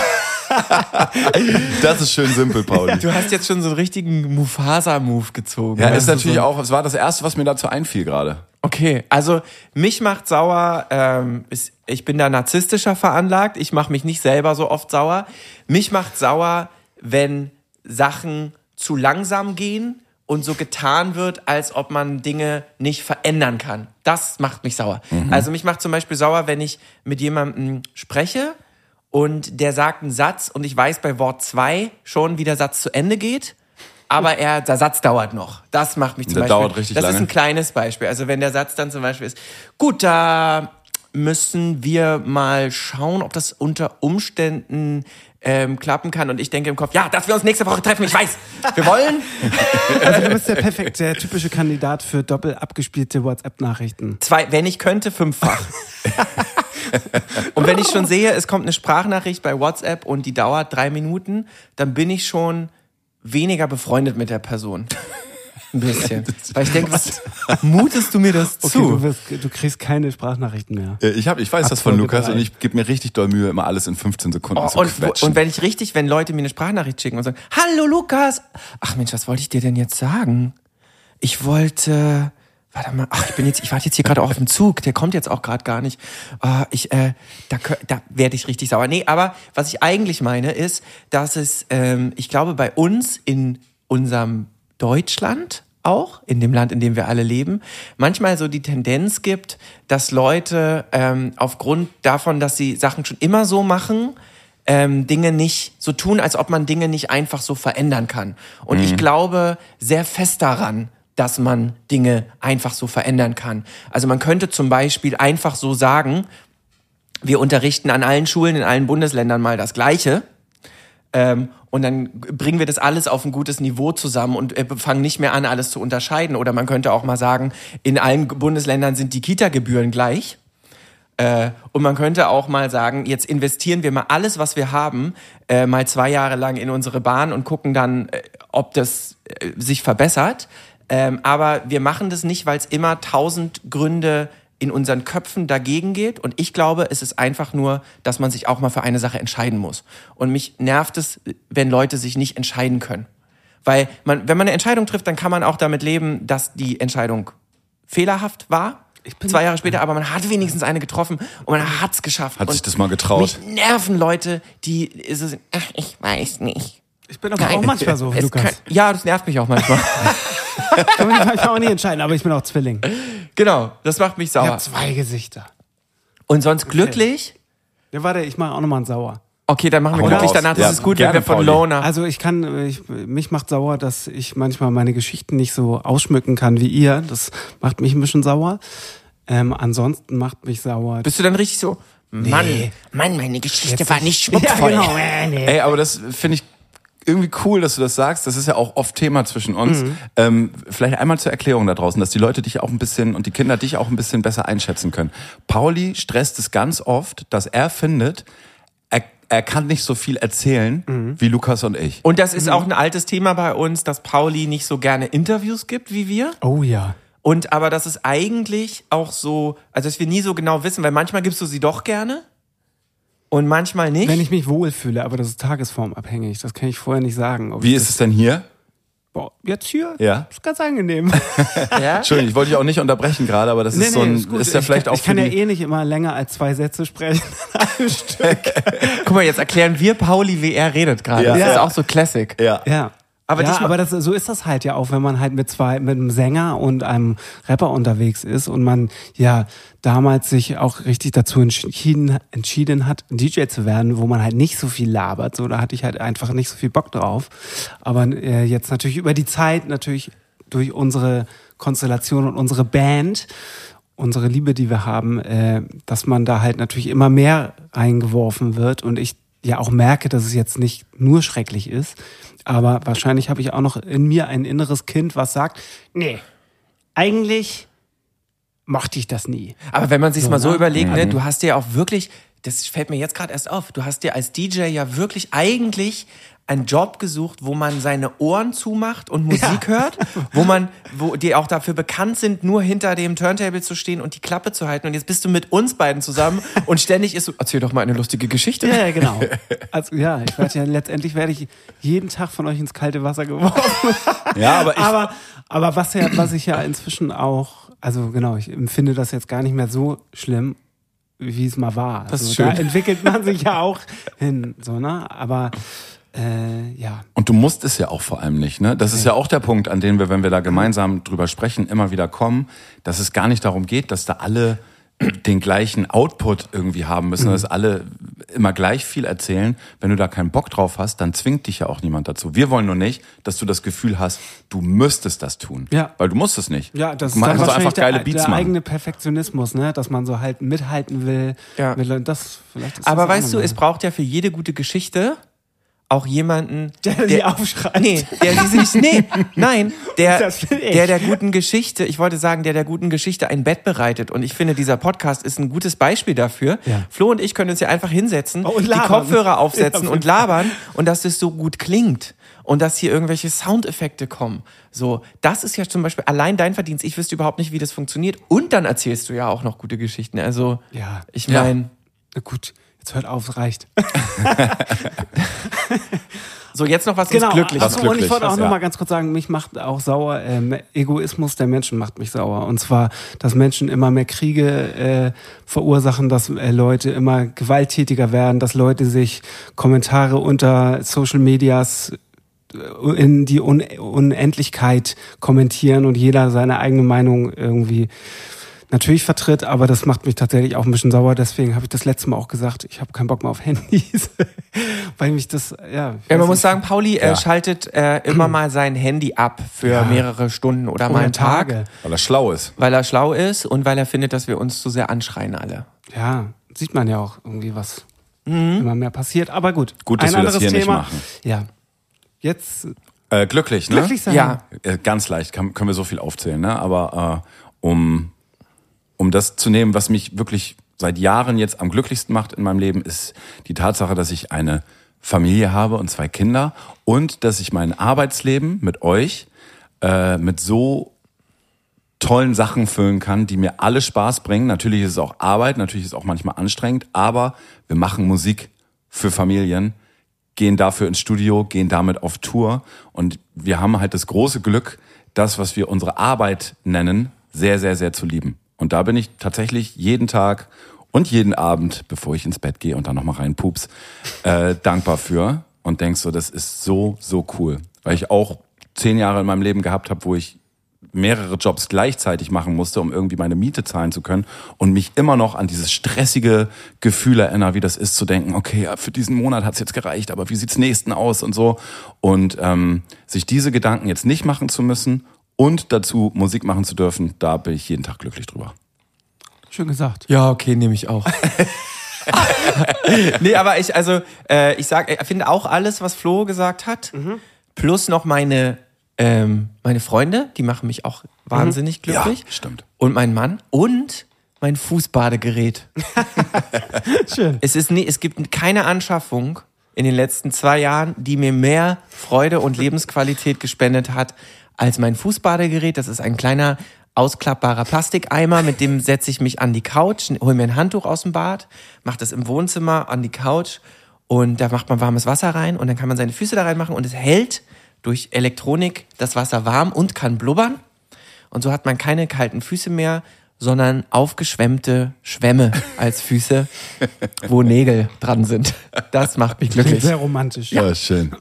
Das ist schön simpel, Pauli. du hast jetzt schon so einen richtigen Mufasa-Move gezogen. Ja, Also ist natürlich so, auch, es war das Erste, was mir dazu einfiel gerade. Okay, also mich macht sauer, ähm, ist, ich bin da narzisstischer veranlagt, ich mache mich nicht selber so oft sauer. Mich macht sauer, wenn Sachen zu langsam gehen und so getan wird, als ob man Dinge nicht verändern kann. Das macht mich sauer. Mhm. Also mich macht zum Beispiel sauer, wenn ich mit jemandem spreche und der sagt einen Satz und ich weiß bei Wort zwei schon, wie der Satz zu Ende geht. Aber er, der Satz dauert noch. Das macht mich zum Der Beispiel. dauert richtig das lange. ist ein kleines Beispiel. Also wenn der Satz dann zum Beispiel ist, gut, da müssen wir mal schauen, ob das unter Umständen ähm, klappen kann. Und ich denke im Kopf, ja, dass wir uns nächste Woche treffen, ich weiß. Wir wollen. Also du bist der perfekt, der typische Kandidat für doppelt abgespielte WhatsApp-Nachrichten. Zwei, wenn ich könnte, fünffach. Und wenn ich schon sehe, es kommt eine Sprachnachricht bei WhatsApp und die dauert drei Minuten, dann bin ich schon weniger befreundet mit der Person. Ein bisschen. Weil ich denke, was mutest du mir das Okay, zu? du, wirst, du kriegst keine Sprachnachrichten mehr. Äh, Ich, hab, ich weiß das von Folge Lukas drei. und ich gebe mir richtig doll Mühe, immer alles in fünfzehn Sekunden Oh, zu und, quetschen. und wenn ich richtig, wenn Leute mir eine Sprachnachricht schicken und sagen, hallo Lukas, ach Mensch, was wollte ich dir denn jetzt sagen? Ich wollte, warte mal, ach, ich bin jetzt, ich warte jetzt hier gerade auch auf den Zug, der kommt jetzt auch gerade gar nicht. Oh, ich, äh, da, kö- da werde ich richtig sauer. Nee, aber was ich eigentlich meine ist, dass es, ähm, ich glaube, bei uns in unserem Deutschland auch, in dem Land, in dem wir alle leben, manchmal so die Tendenz gibt, dass Leute ähm, aufgrund davon, dass sie Sachen schon immer so machen, ähm, Dinge nicht so tun, als ob man Dinge nicht einfach so verändern kann. Und ich glaube sehr fest daran, dass man Dinge einfach so verändern kann. Also man könnte zum Beispiel einfach so sagen, wir unterrichten an allen Schulen in allen Bundesländern mal das Gleiche. Ähm, und dann bringen wir das alles auf ein gutes Niveau zusammen und äh, fangen nicht mehr an, alles zu unterscheiden. Oder man könnte auch mal sagen, in allen Bundesländern sind die Kita-Gebühren gleich. Äh, und man könnte auch mal sagen, jetzt investieren wir mal alles, was wir haben, äh, mal zwei Jahre lang in unsere Bahn und gucken dann, äh, ob das äh, sich verbessert. Ähm, aber wir machen das nicht, weil es immer tausend Gründe in unseren Köpfen dagegen geht. Und ich glaube, es ist einfach nur, dass man sich auch mal für eine Sache entscheiden muss. Und mich nervt es, wenn Leute sich nicht entscheiden können. Weil man, wenn man eine Entscheidung trifft, dann kann man auch damit leben, dass die Entscheidung fehlerhaft war. Zwei Jahre später, aber man hat wenigstens eine getroffen und man hat's geschafft. Hat und sich das mal getraut. Mich nerven Leute, die so sind, ach, ich weiß nicht. Ich bin aber auch manchmal so, Es Lukas. Kann, ja, das nervt mich auch manchmal. Ich kann mich manchmal auch nicht entscheiden, aber ich bin auch Zwilling. Genau, das macht mich Ich sauer. habe zwei Gesichter. Und sonst glücklich? Ja, warte, ich mache auch nochmal einen sauer. Okay, dann machen wir Hau glücklich raus. danach. Das Ja, ist gut, gerne, wenn wir von Pauli. Loner... Also ich kann, ich, mich macht sauer, dass ich manchmal meine Geschichten nicht so ausschmücken kann wie ihr. Das macht mich ein bisschen sauer. Ähm, ansonsten macht mich sauer. Bist du dann richtig so, Mann, Mann, meine Geschichte Jetzt war nicht- nicht schmuckvoll. Ja, genau. Äh, nee. Ey, aber das finde ich irgendwie cool, dass du das sagst. Das ist ja auch oft Thema zwischen uns. Mhm. Ähm, vielleicht einmal zur Erklärung da draußen, dass die Leute dich auch ein bisschen und die Kinder dich auch ein bisschen besser einschätzen können. Pauli stresst es ganz oft, dass er findet, er, er kann nicht so viel erzählen Mhm. wie Lukas und ich. Und das ist auch ein altes Thema bei uns, dass Pauli nicht so gerne Interviews gibt wie wir. Oh ja. Und aber das ist eigentlich auch so, also dass wir nie so genau wissen, weil manchmal gibst du sie doch gerne und manchmal nicht. Wenn ich mich wohlfühle, aber das ist tagesformabhängig. Das kann ich vorher nicht sagen. Ob Wie ich ist das, es denn hier? Boah, jetzt hier? Ja. Ist ganz angenehm. ja? Entschuldigung, ich wollte dich auch nicht unterbrechen gerade, aber das ist so ein, ist, gut. ist ja ich, vielleicht kann- auch Ich kann für ja die, eh nicht immer länger als zwei Sätze sprechen. Ein Stück. Guck mal, jetzt erklären wir Pauli, wie er redet gerade. Ja. Das ist Ja. auch so Classic. ja. Ja. Aber ja, diesmal- aber das, so ist das halt ja auch, wenn man halt mit zwei, mit einem Sänger und einem Rapper unterwegs ist und man ja damals sich auch richtig dazu entschieden, entschieden hat, ein D J zu werden, wo man halt nicht so viel labert. So, da hatte ich halt einfach nicht so viel Bock drauf. Aber äh, jetzt natürlich über die Zeit, natürlich durch unsere Konstellation und unsere Band, unsere Liebe, die wir haben, äh, dass man da halt natürlich immer mehr reingeworfen wird und ich ja auch merke, dass es jetzt nicht nur schrecklich ist, aber wahrscheinlich habe ich auch noch in mir ein inneres Kind, was sagt, nee, eigentlich mochte ich das nie. Aber wenn man sich So, mal so ne? überlegt, ne, du hast dir auch wirklich, das fällt mir jetzt gerade erst auf, du hast dir als D J ja wirklich eigentlich einen Job gesucht, wo man seine Ohren zumacht und Musik hört, wo man, wo die auch dafür bekannt sind, nur hinter dem Turntable zu stehen und die Klappe zu halten. Und jetzt bist du mit uns beiden zusammen und ständig ist so, erzähl doch mal eine lustige Geschichte. Ja, genau. Also ja, ich werde ja letztendlich werde ich jeden Tag von euch ins kalte Wasser geworfen. Ja, aber ich, aber aber was ja, was ich ja inzwischen auch, also genau, ich empfinde das jetzt gar nicht mehr so schlimm, wie es mal war. Das ist also, da schön. entwickelt man sich ja auch hin, so ne? Aber äh, ja. Und du musst es ja auch vor allem nicht, ne? Das ist ja auch der Punkt, an dem wir, wenn wir da gemeinsam drüber sprechen, immer wieder kommen, dass es gar nicht darum geht, dass da alle den gleichen Output irgendwie haben müssen, dass alle immer gleich viel erzählen. Wenn du da keinen Bock drauf hast, dann zwingt dich ja auch niemand dazu. Wir wollen nur nicht, dass du das Gefühl hast, du müsstest das tun. Ja. Weil du musst es nicht. Ja, das du ist dann kannst doch wahrscheinlich einfach geile der, Beats der machen. eigene Perfektionismus, ne? Dass man so halt mithalten will. Ja. will und das, vielleicht ist Aber das auch weißt du, nochmal- es braucht ja für jede gute Geschichte auch jemanden, Der sie aufschreibt. Nee, der sie sich, nee, nein, der, Das bin ich. der der guten Geschichte, ich wollte sagen, der der guten Geschichte ein Bett bereitet. Und ich finde, dieser Podcast ist ein gutes Beispiel dafür. Ja. Flo und ich können uns ja einfach hinsetzen, Oh, und die labern. Kopfhörer aufsetzen Ja, und labern und dass es so gut klingt. Und dass hier irgendwelche Soundeffekte kommen. So, das ist ja zum Beispiel allein dein Verdienst. Ich wüsste überhaupt nicht, wie das funktioniert. Und dann erzählst du ja auch noch gute Geschichten. Also, Ja. ich Ja. meine, Na gut, jetzt hört auf, es reicht. so jetzt noch was Genau, uns glücklich achso, macht. und ich wollte auch was, noch ja. mal ganz kurz sagen, mich macht auch sauer, ähm, Egoismus der Menschen macht mich sauer. Und zwar, dass Menschen immer mehr Kriege äh, verursachen, dass äh, Leute immer gewalttätiger werden, dass Leute sich Kommentare unter Social Medias in die Un Unendlichkeit kommentieren und jeder seine eigene Meinung irgendwie natürlich vertritt, aber das macht mich tatsächlich auch ein bisschen sauer. Deswegen habe ich das letzte Mal auch gesagt, ich habe keinen Bock mehr auf Handys, weil mich das, ja. ich Ja, weiß man muss nicht. sagen, Pauli äh, Ja. schaltet äh, immer mal sein Handy ab für Ja. mehrere Stunden oder mal Oder einen Tag, Tage. Weil er schlau ist. weil er schlau ist und weil er findet, dass wir uns zu sehr anschreien alle. Ja, sieht man ja auch irgendwie, was immer mehr passiert. Aber gut, Gut, dass ein wir das anderes hier nicht Thema. machen. Ja, jetzt Äh, glücklich, ne? glücklich sein. Ja, Äh, Ganz leicht, kann, können wir so viel aufzählen, ne? Aber äh, um, um das zu nehmen, was mich wirklich seit Jahren jetzt am glücklichsten macht in meinem Leben, ist die Tatsache, dass ich eine Familie habe und zwei Kinder und dass ich mein Arbeitsleben mit euch äh, mit so tollen Sachen füllen kann, die mir alle Spaß bringen. Natürlich ist es auch Arbeit, natürlich ist es auch manchmal anstrengend, aber wir machen Musik für Familien, gehen dafür ins Studio, gehen damit auf Tour und wir haben halt das große Glück, das, was wir unsere Arbeit nennen, sehr, sehr, sehr zu lieben. Und da bin ich tatsächlich jeden Tag und jeden Abend, bevor ich ins Bett gehe und dann nochmal rein pups, äh, dankbar für und denk so, das ist so, so cool. Weil ich auch zehn Jahre in meinem Leben gehabt habe, wo ich mehrere Jobs gleichzeitig machen musste, um irgendwie meine Miete zahlen zu können und mich immer noch an dieses stressige Gefühl erinnere, wie das ist zu denken, okay, ja, für diesen Monat hat's jetzt gereicht, aber wie sieht's nächsten aus und so. Und ähm, sich diese Gedanken jetzt nicht machen zu müssen und dazu Musik machen zu dürfen, da bin ich jeden Tag glücklich drüber. Schön gesagt. Ja, okay, nehme ich auch. Nee, aber ich, also, äh, ich sag, ich finde auch alles, was Flo gesagt hat, mhm. plus noch meine, ähm, meine Freunde, die machen mich auch wahnsinnig mhm. glücklich. Ja, stimmt. Und mein Mann und mein Fußbadegerät. Schön. Es ist nie, es gibt keine Anschaffung in den letzten zwei Jahren, die mir mehr Freude und Lebensqualität gespendet hat, als mein Fußbadegerät. Das ist ein kleiner, ausklappbarer Plastikeimer, mit dem setze ich mich an die Couch, hole mir ein Handtuch aus dem Bad, mache das im Wohnzimmer an die Couch und da macht man warmes Wasser rein und dann kann man seine Füße da reinmachen und es hält durch Elektronik das Wasser warm und kann blubbern und so hat man keine kalten Füße mehr, sondern aufgeschwemmte Schwämme als Füße, wo Nägel dran sind. Das macht mich glücklich. Sehr romantisch. Ja, schön.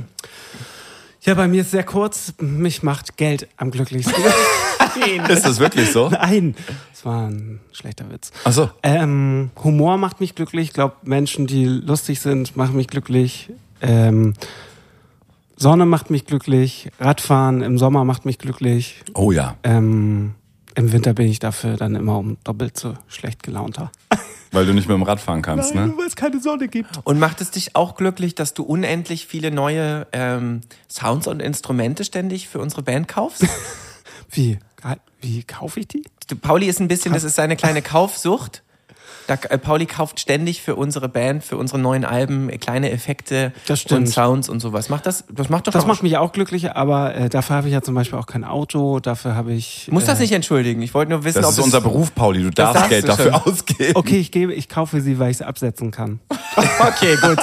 Ja, bei mir ist sehr kurz. Mich macht Geld am glücklichsten. Ist das wirklich so? Nein, das war ein schlechter Witz. Ach so. Ähm, Humor macht mich glücklich. Ich glaube, Menschen, die lustig sind, machen mich glücklich. Ähm, Sonne macht mich glücklich. Radfahren im Sommer macht mich glücklich. Oh ja. Ähm, Im Winter bin ich dafür dann immer um doppelt so schlecht gelaunter. Weil du nicht mit dem Rad fahren kannst, Nein, ne? weil es keine Sonne gibt. Und macht es dich auch glücklich, dass du unendlich viele neue ähm, Sounds und Instrumente ständig für unsere Band kaufst? Wie? Wie kaufe ich die? Du, Pauli ist ein bisschen, das ist seine kleine Kaufsucht. Da, äh, Pauli kauft ständig für unsere Band, für unsere neuen Alben äh, kleine Effekte Das stimmt. und Sounds und sowas. Macht das, das macht doch Das auch- macht mich auch glücklich, aber äh, dafür habe ich ja zum Beispiel auch kein Auto, dafür habe ich... Muss das äh, nicht entschuldigen. Ich wollte nur wissen, Das ob ist es unser Beruf, Pauli. Du darfst darfst Geld du dafür schon. ausgeben. Okay, ich gebe, ich kaufe sie, weil ich sie absetzen kann. Okay, gut.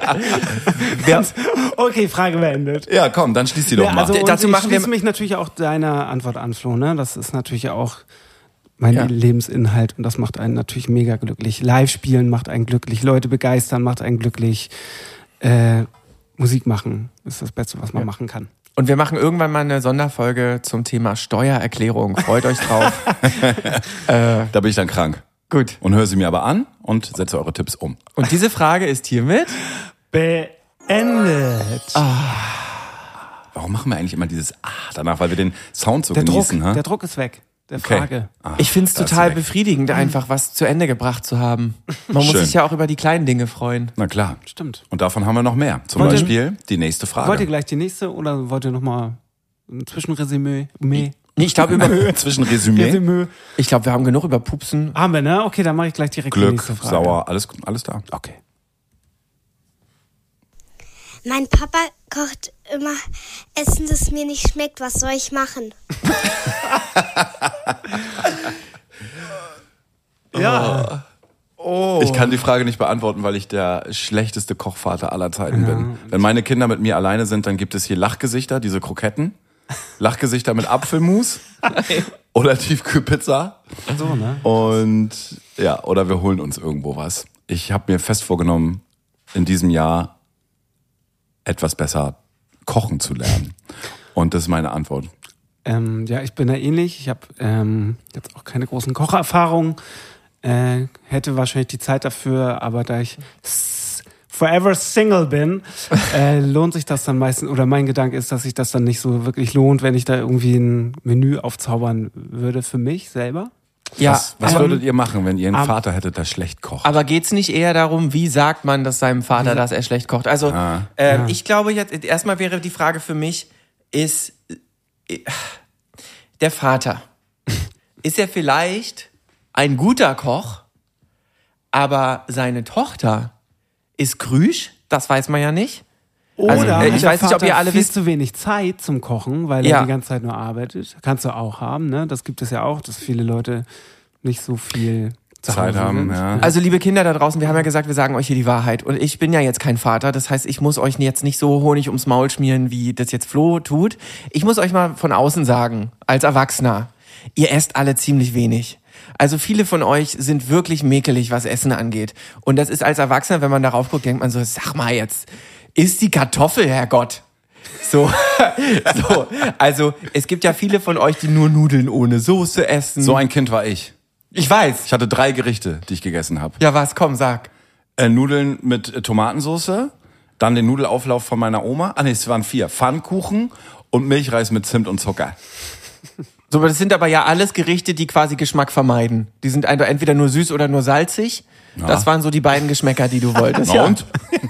Wer, Okay, Frage beendet. Ja, komm, dann schließ die doch Ja, mal. also und Dazu ich machen wir- schließe mich natürlich auch deiner Antwort an, Flo. Ne? Das ist natürlich auch mein Ja. Lebensinhalt und das macht einen natürlich mega glücklich. Live spielen macht einen glücklich, Leute begeistern macht einen glücklich. Äh, Musik machen ist das Beste, was man machen kann. und wir machen irgendwann mal eine Sonderfolge zum Thema Steuererklärung. Freut euch drauf. Da bin ich dann krank. Gut. Und höre sie mir aber an und setze eure Tipps um. Und diese Frage ist hiermit. Beendet. Warum machen wir eigentlich immer dieses Ah danach? Weil wir den Sound so Der Druck, genießen, ha? der Druck ist weg. Der Okay. Frage. Ah, Ich finde es da ist total sie weg. befriedigend, einfach was zu Ende gebracht zu haben. Man muss Schön. sich ja auch über die kleinen Dinge freuen. Na klar. Stimmt. Und davon haben wir noch mehr. Zum Wollt ihr- Beispiel die nächste Frage. Wollt ihr gleich die nächste oder wollt ihr nochmal ein Zwischenresümee? Mee? Nee, ich glaube, über, Zwischen Resümee, Resümee. ich glaube, wir haben genug über Pupsen. Haben wir, ne? Okay, dann mache ich gleich direkt die Glück, nächste Frage. Sauer, alles, alles da. Okay. Mein Papa kocht immer Essen, das mir nicht schmeckt. Was soll ich machen? Ja. Ich kann die Frage nicht beantworten, weil ich der schlechteste Kochvater aller Zeiten bin. Wenn meine Kinder mit mir alleine sind, dann gibt es hier Lachgesichter, diese Kroketten. Lachgesichter mit Apfelmus oder Tiefkühlpizza. So, ne? Und ja, oder wir holen uns irgendwo was. Ich habe mir fest vorgenommen, in diesem Jahr etwas besser kochen zu lernen. Und das ist meine Antwort. Ähm, ja, ich bin da ähnlich. Ich habe ähm, jetzt auch keine großen Kocherfahrungen. Äh, hätte wahrscheinlich die Zeit dafür, aber da ich s- forever single bin, äh, lohnt sich das dann meistens, oder mein Gedanke ist, dass sich das dann nicht so wirklich lohnt, wenn ich da irgendwie ein Menü aufzaubern würde für mich selber. Ja, Was, was aber, würdet ihr machen, wenn ihr einen ähm, Vater hättet, der schlecht kocht? aber geht's nicht eher darum, wie sagt man das seinem Vater, dass er schlecht kocht? Also, Ah. ähm, Ja. ich glaube jetzt, erstmal wäre die Frage für mich, ist äh, der Vater, ist er vielleicht ein guter Koch, aber seine Tochter ist Krüsch, das weiß man ja nicht. Oder Also, äh, ich der weiß nicht, ob Vater ihr alle viel wisst- zu wenig Zeit zum Kochen, weil Ja. er die ganze Zeit nur arbeitet. Kannst du auch haben, ne? Das gibt es ja auch, dass viele Leute nicht so viel zu Zeit Hause haben, sind. ja. Also liebe Kinder da draußen, wir haben ja gesagt, wir sagen euch hier die Wahrheit. Und ich bin ja jetzt kein Vater, das heißt, ich muss euch jetzt nicht so Honig ums Maul schmieren, wie das jetzt Flo tut. Ich muss euch mal von außen sagen, als Erwachsener, ihr esst alle ziemlich wenig. Also viele von euch sind wirklich mäkelig, was Essen angeht. Und das ist als Erwachsener, wenn man darauf guckt, denkt man so, sag mal jetzt, isst die Kartoffel, Herrgott. So, so, also es gibt ja viele von euch, die nur Nudeln ohne Soße essen. So ein Kind war ich. Ich weiß. Ich hatte drei Gerichte, die ich gegessen habe. Ja, was? Komm, sag. Äh, Nudeln mit äh, Tomatensauce, dann den Nudelauflauf von meiner Oma. Ah nee, es waren vier. Pfannkuchen und Milchreis mit Zimt und Zucker. So, das sind aber ja alles Gerichte, die quasi Geschmack vermeiden. Die sind einfach entweder nur süß oder nur salzig. Ja. Das waren so die beiden Geschmäcker, die du wolltest. Na und?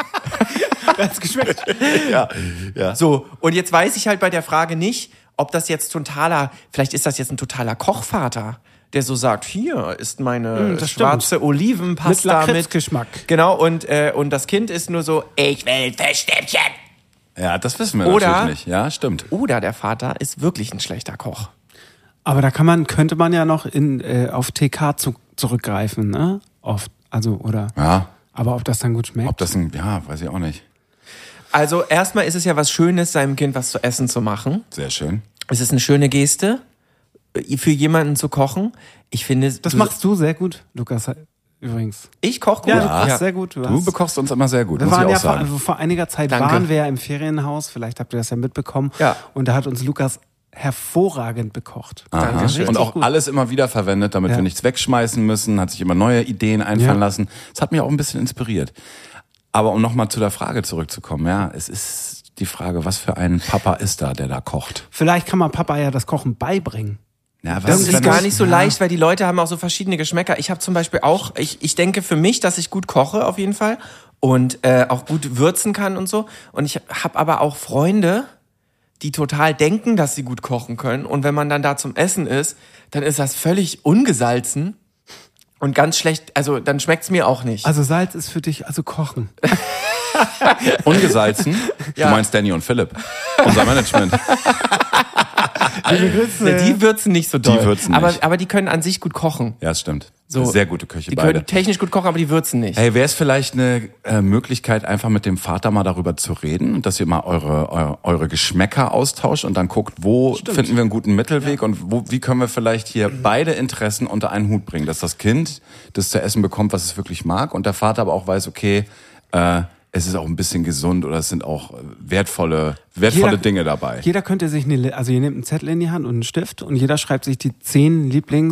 Hat's geschmeckt. Ja, ja. So, und jetzt weiß ich halt bei der Frage nicht, ob das jetzt totaler, vielleicht ist das jetzt ein totaler Kochvater, der so sagt, hier ist meine das schwarze Mit Olivenpasta mit, Lakritzgeschmack. genau, und, äh, und das Kind ist nur so, ich will Fischstäbchen. Ja, das wissen wir Oder- natürlich nicht. Ja, stimmt. Oder der Vater ist wirklich ein schlechter Koch. Aber da kann man, könnte man ja noch in, äh, auf T K zu, zurückgreifen, ne? Oft. Also, oder. Ja, Aber ob das dann gut schmeckt? ob das ein, ja, weiß ich auch nicht. Also erstmal ist es ja was Schönes, seinem Kind was zu essen zu machen. Sehr schön. Es ist eine schöne Geste, für jemanden zu kochen. Ich finde, Das du, machst du sehr gut, Lukas, übrigens. ich koche gut. Ja, du kochst sehr gut. Du, Du hast- bekochst uns immer sehr gut, Wir muss ich waren auch ja vor, sagen. also vor einiger Zeit Danke. waren wir ja im Ferienhaus, vielleicht habt ihr das ja mitbekommen. Ja. Und da hat uns Lukas hervorragend bekocht. Aha. Dankeschön. Und auch gut. alles immer wieder verwendet, damit Ja. wir nichts wegschmeißen müssen, hat sich immer neue Ideen einfallen Ja. lassen. Das hat mich auch ein bisschen inspiriert. Aber um nochmal zu der Frage zurückzukommen, ja, es ist die Frage, was für ein Papa ist da, der da kocht? Vielleicht kann man Papa ja das Kochen beibringen. Ja, was Das ist, ist wenn gar das- nicht so ja. leicht, weil die Leute haben auch so verschiedene Geschmäcker. Ich habe zum Beispiel auch, ich, ich denke für mich, dass ich gut koche auf jeden Fall und äh, auch gut würzen kann und so. Und ich habe aber auch Freunde, die total denken, dass sie gut kochen können. Und wenn man dann da zum Essen ist, dann ist das völlig ungesalzen und ganz schlecht. Also dann schmeckt's mir auch nicht. Also Salz ist für dich, also Kochen. Ungesalzen? Ja. Du meinst Danny und Philipp, unser Management. Liebe Grüße. die würzen nicht so doll. Die würzen aber, nicht. aber die können an sich gut kochen. Ja, das stimmt. So. Sehr gute Köche Die beide. können technisch gut kochen, aber die würzen nicht. Hey, wäre es vielleicht eine äh, Möglichkeit, einfach mit dem Vater mal darüber zu reden und dass ihr mal eure, eure, eure Geschmäcker austauscht und dann guckt, wo finden wir einen guten Mittelweg und wo, wie können wir vielleicht hier beide Interessen unter einen Hut bringen, dass das Kind das zu essen bekommt, was es wirklich mag und der Vater aber auch weiß, okay, äh, es ist auch ein bisschen gesund oder es sind auch wertvolle, wertvolle Jeder- Dinge dabei. Jeder könnte sich eine, Li- also ihr nehmt einen Zettel in die Hand und einen Stift und jeder schreibt sich die zehn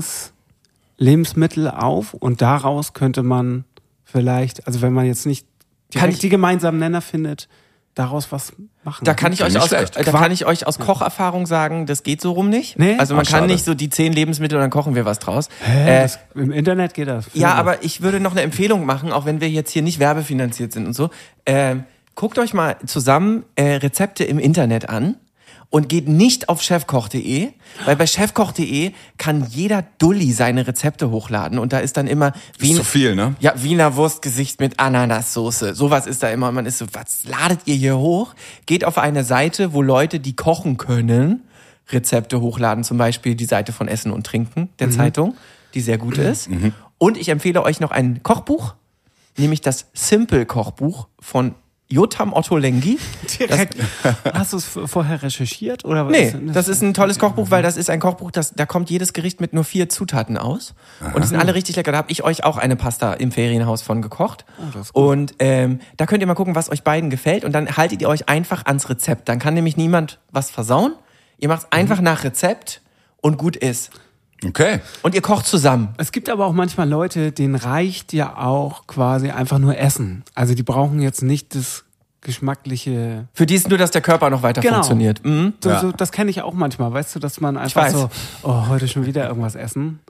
Lieblingslebensmittel auf und daraus könnte man vielleicht, also wenn man jetzt nicht Kann direkt ich- die gemeinsamen Nenner findet, daraus was machen. Da kann ich euch Nicht aus, schlecht. äh, da kann ich euch aus Kocherfahrung sagen, das geht so rum nicht. Nee? Also man Ach, kann schade. nicht so die zehn Lebensmittel und dann kochen wir was draus. Hä? Äh, das, im Internet geht das. ja, aber ich würde noch eine Empfehlung machen, auch wenn wir jetzt hier nicht werbefinanziert sind und so. Ähm, guckt euch mal zusammen äh, Rezepte im Internet an und geht nicht auf chefkoch punkt de, weil bei chefkoch punkt de kann jeder Dulli seine Rezepte hochladen und da ist dann immer Ist zu viel, ne? ja, Wiener Wurstgesicht mit Ananassoße. Sowas ist da immer. Man ist so, was ladet ihr hier hoch? Geht auf eine Seite, wo Leute, die kochen können, Rezepte hochladen. Zum Beispiel die Seite von Essen und Trinken der Zeitung, die sehr gut ist. Und ich empfehle euch noch ein Kochbuch, nämlich das Simple-Kochbuch von Jotam Ottolenghi. direkt. Hast du es v- vorher recherchiert oder was? Nee, das ist ein tolles Kochbuch, weil das ist ein Kochbuch, das, da kommt jedes Gericht mit nur vier Zutaten aus. Und die sind alle richtig lecker. Da habe ich euch auch eine Pasta im Ferienhaus von gekocht. Und ähm, da könnt ihr mal gucken, was euch beiden gefällt. Und dann haltet ihr euch einfach ans Rezept. Dann kann nämlich niemand was versauen. Ihr macht es einfach nach Rezept und gut ist. Okay. Und ihr kocht zusammen. Es gibt aber auch manchmal Leute, denen reicht ja auch quasi einfach nur Essen. Also die brauchen jetzt nicht das geschmackliche. Für die ist nur, dass der Körper noch weiter Genau. funktioniert. Mhm. So, Ja. so, das kenne ich auch manchmal, weißt du, dass man einfach weiß. so, oh, heute schon wieder irgendwas essen.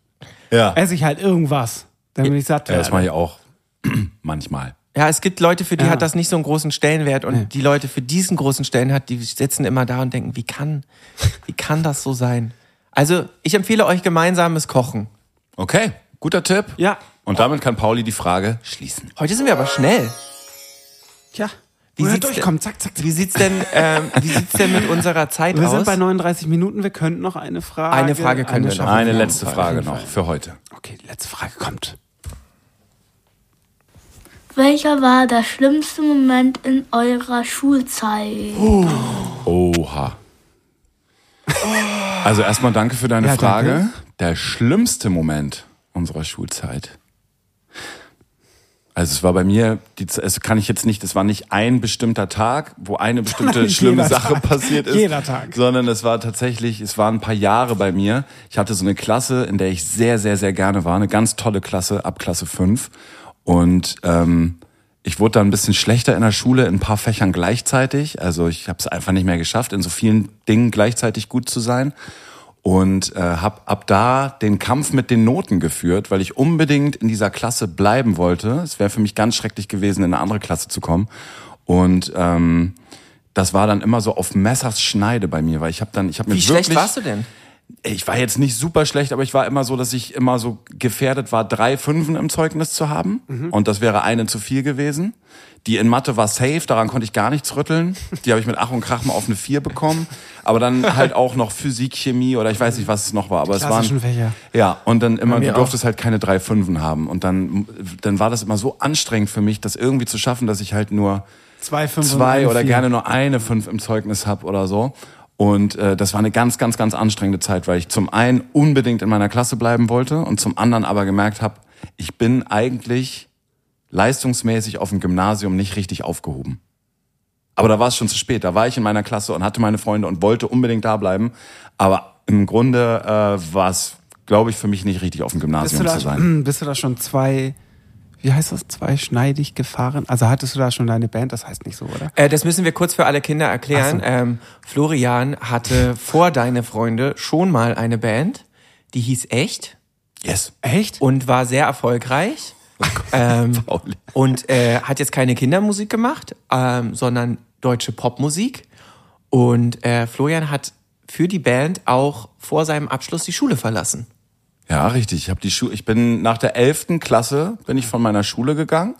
Ja. Esse ich halt irgendwas, damit ich satt Ja, das werde. mache ich auch manchmal. Ja, es gibt Leute, für die Ja. hat das nicht so einen großen Stellenwert und Nee. die Leute, für diesen großen Stellenwert, die sitzen immer da und denken, wie kann, wie kann das so sein? Also, ich empfehle euch gemeinsames Kochen. Okay, guter Tipp. Ja. Und damit kann Pauli die Frage schließen. Heute sind wir aber schnell. Tja. Wie Woher sieht's durchkommen, zack, zack, zack. Wie sieht's denn, ähm, wie sieht's denn mit unserer Zeit Wir aus? sind bei neununddreißig Minuten, wir könnten noch eine Frage. Eine Frage können wir noch. schaffen Eine wir letzte auf Frage jeden noch Fall. für heute. Okay, die letzte Frage kommt. Welcher war der schlimmste Moment in eurer Schulzeit? Oha. Also erstmal danke für deine Ja, Frage. danke. Der schlimmste Moment unserer Schulzeit. Also es war bei mir, die, es kann ich jetzt nicht, es war nicht ein bestimmter Tag, wo eine bestimmte Jeder schlimme Sache Tag. passiert ist. Jeder Tag. Sondern es war tatsächlich, es waren ein paar Jahre bei mir. Ich hatte so eine Klasse, in der ich sehr, sehr, sehr gerne war. Eine ganz tolle Klasse, ab Klasse fünf. Und ähm, ich wurde dann ein bisschen schlechter in der Schule, in ein paar Fächern gleichzeitig. Also ich habe es einfach nicht mehr geschafft, in so vielen Dingen gleichzeitig gut zu sein. Und äh, habe ab da den Kampf mit den Noten geführt, weil ich unbedingt in dieser Klasse bleiben wollte. Es wäre für mich ganz schrecklich gewesen, in eine andere Klasse zu kommen. Und ähm, das war dann immer so auf Messers Schneide bei mir, weil ich habe dann, ich habe mir Wie wirklich, schlecht warst du denn? ich war jetzt nicht super schlecht, aber ich war immer so, dass ich immer so gefährdet war, drei Fünfen im Zeugnis zu haben. Mhm. Und das wäre eine zu viel gewesen. Die in Mathe war safe, daran konnte ich gar nichts rütteln. Die habe ich mit Ach und Krach mal auf eine vier bekommen. Aber dann halt auch noch Physik, Chemie oder ich weiß nicht, was es noch war. Aber es waren klassischen Fächer. Ja, und dann immer, Bei du mir durftest halt keine drei Fünfen haben. Und dann, dann war das immer so anstrengend für mich, das irgendwie zu schaffen, dass ich halt nur Zwei, fünf und zwei eine oder vier. gerne nur eine Fünf im Zeugnis hab oder so. Und äh, das war eine ganz, ganz, ganz anstrengende Zeit, weil ich zum einen unbedingt in meiner Klasse bleiben wollte und zum anderen aber gemerkt habe, ich bin eigentlich leistungsmäßig auf dem Gymnasium nicht richtig aufgehoben. Aber da war es schon zu spät. Da war ich in meiner Klasse und hatte meine Freunde und wollte unbedingt da bleiben. Aber im Grunde äh, war es, glaube ich, für mich nicht richtig auf dem Bist du, Gymnasium da, zu sein. bist du da schon zwei, wie heißt das, zweischneidig gefahren? Also hattest du da schon deine Band? Das heißt nicht so, oder? Äh, das müssen wir kurz für alle Kinder erklären. Ach so. Ähm, Florian hatte vor Deine Freunde schon mal eine Band, die hieß Echt Yes. Echt? und war sehr erfolgreich. ähm, Pauli. und äh, hat jetzt keine Kindermusik gemacht, ähm, sondern deutsche Popmusik. Und äh, Florian hat für die Band auch vor seinem Abschluss die Schule verlassen. Ja, richtig. Ich habe die Schu- ich bin nach der elften Klasse bin ich von meiner Schule gegangen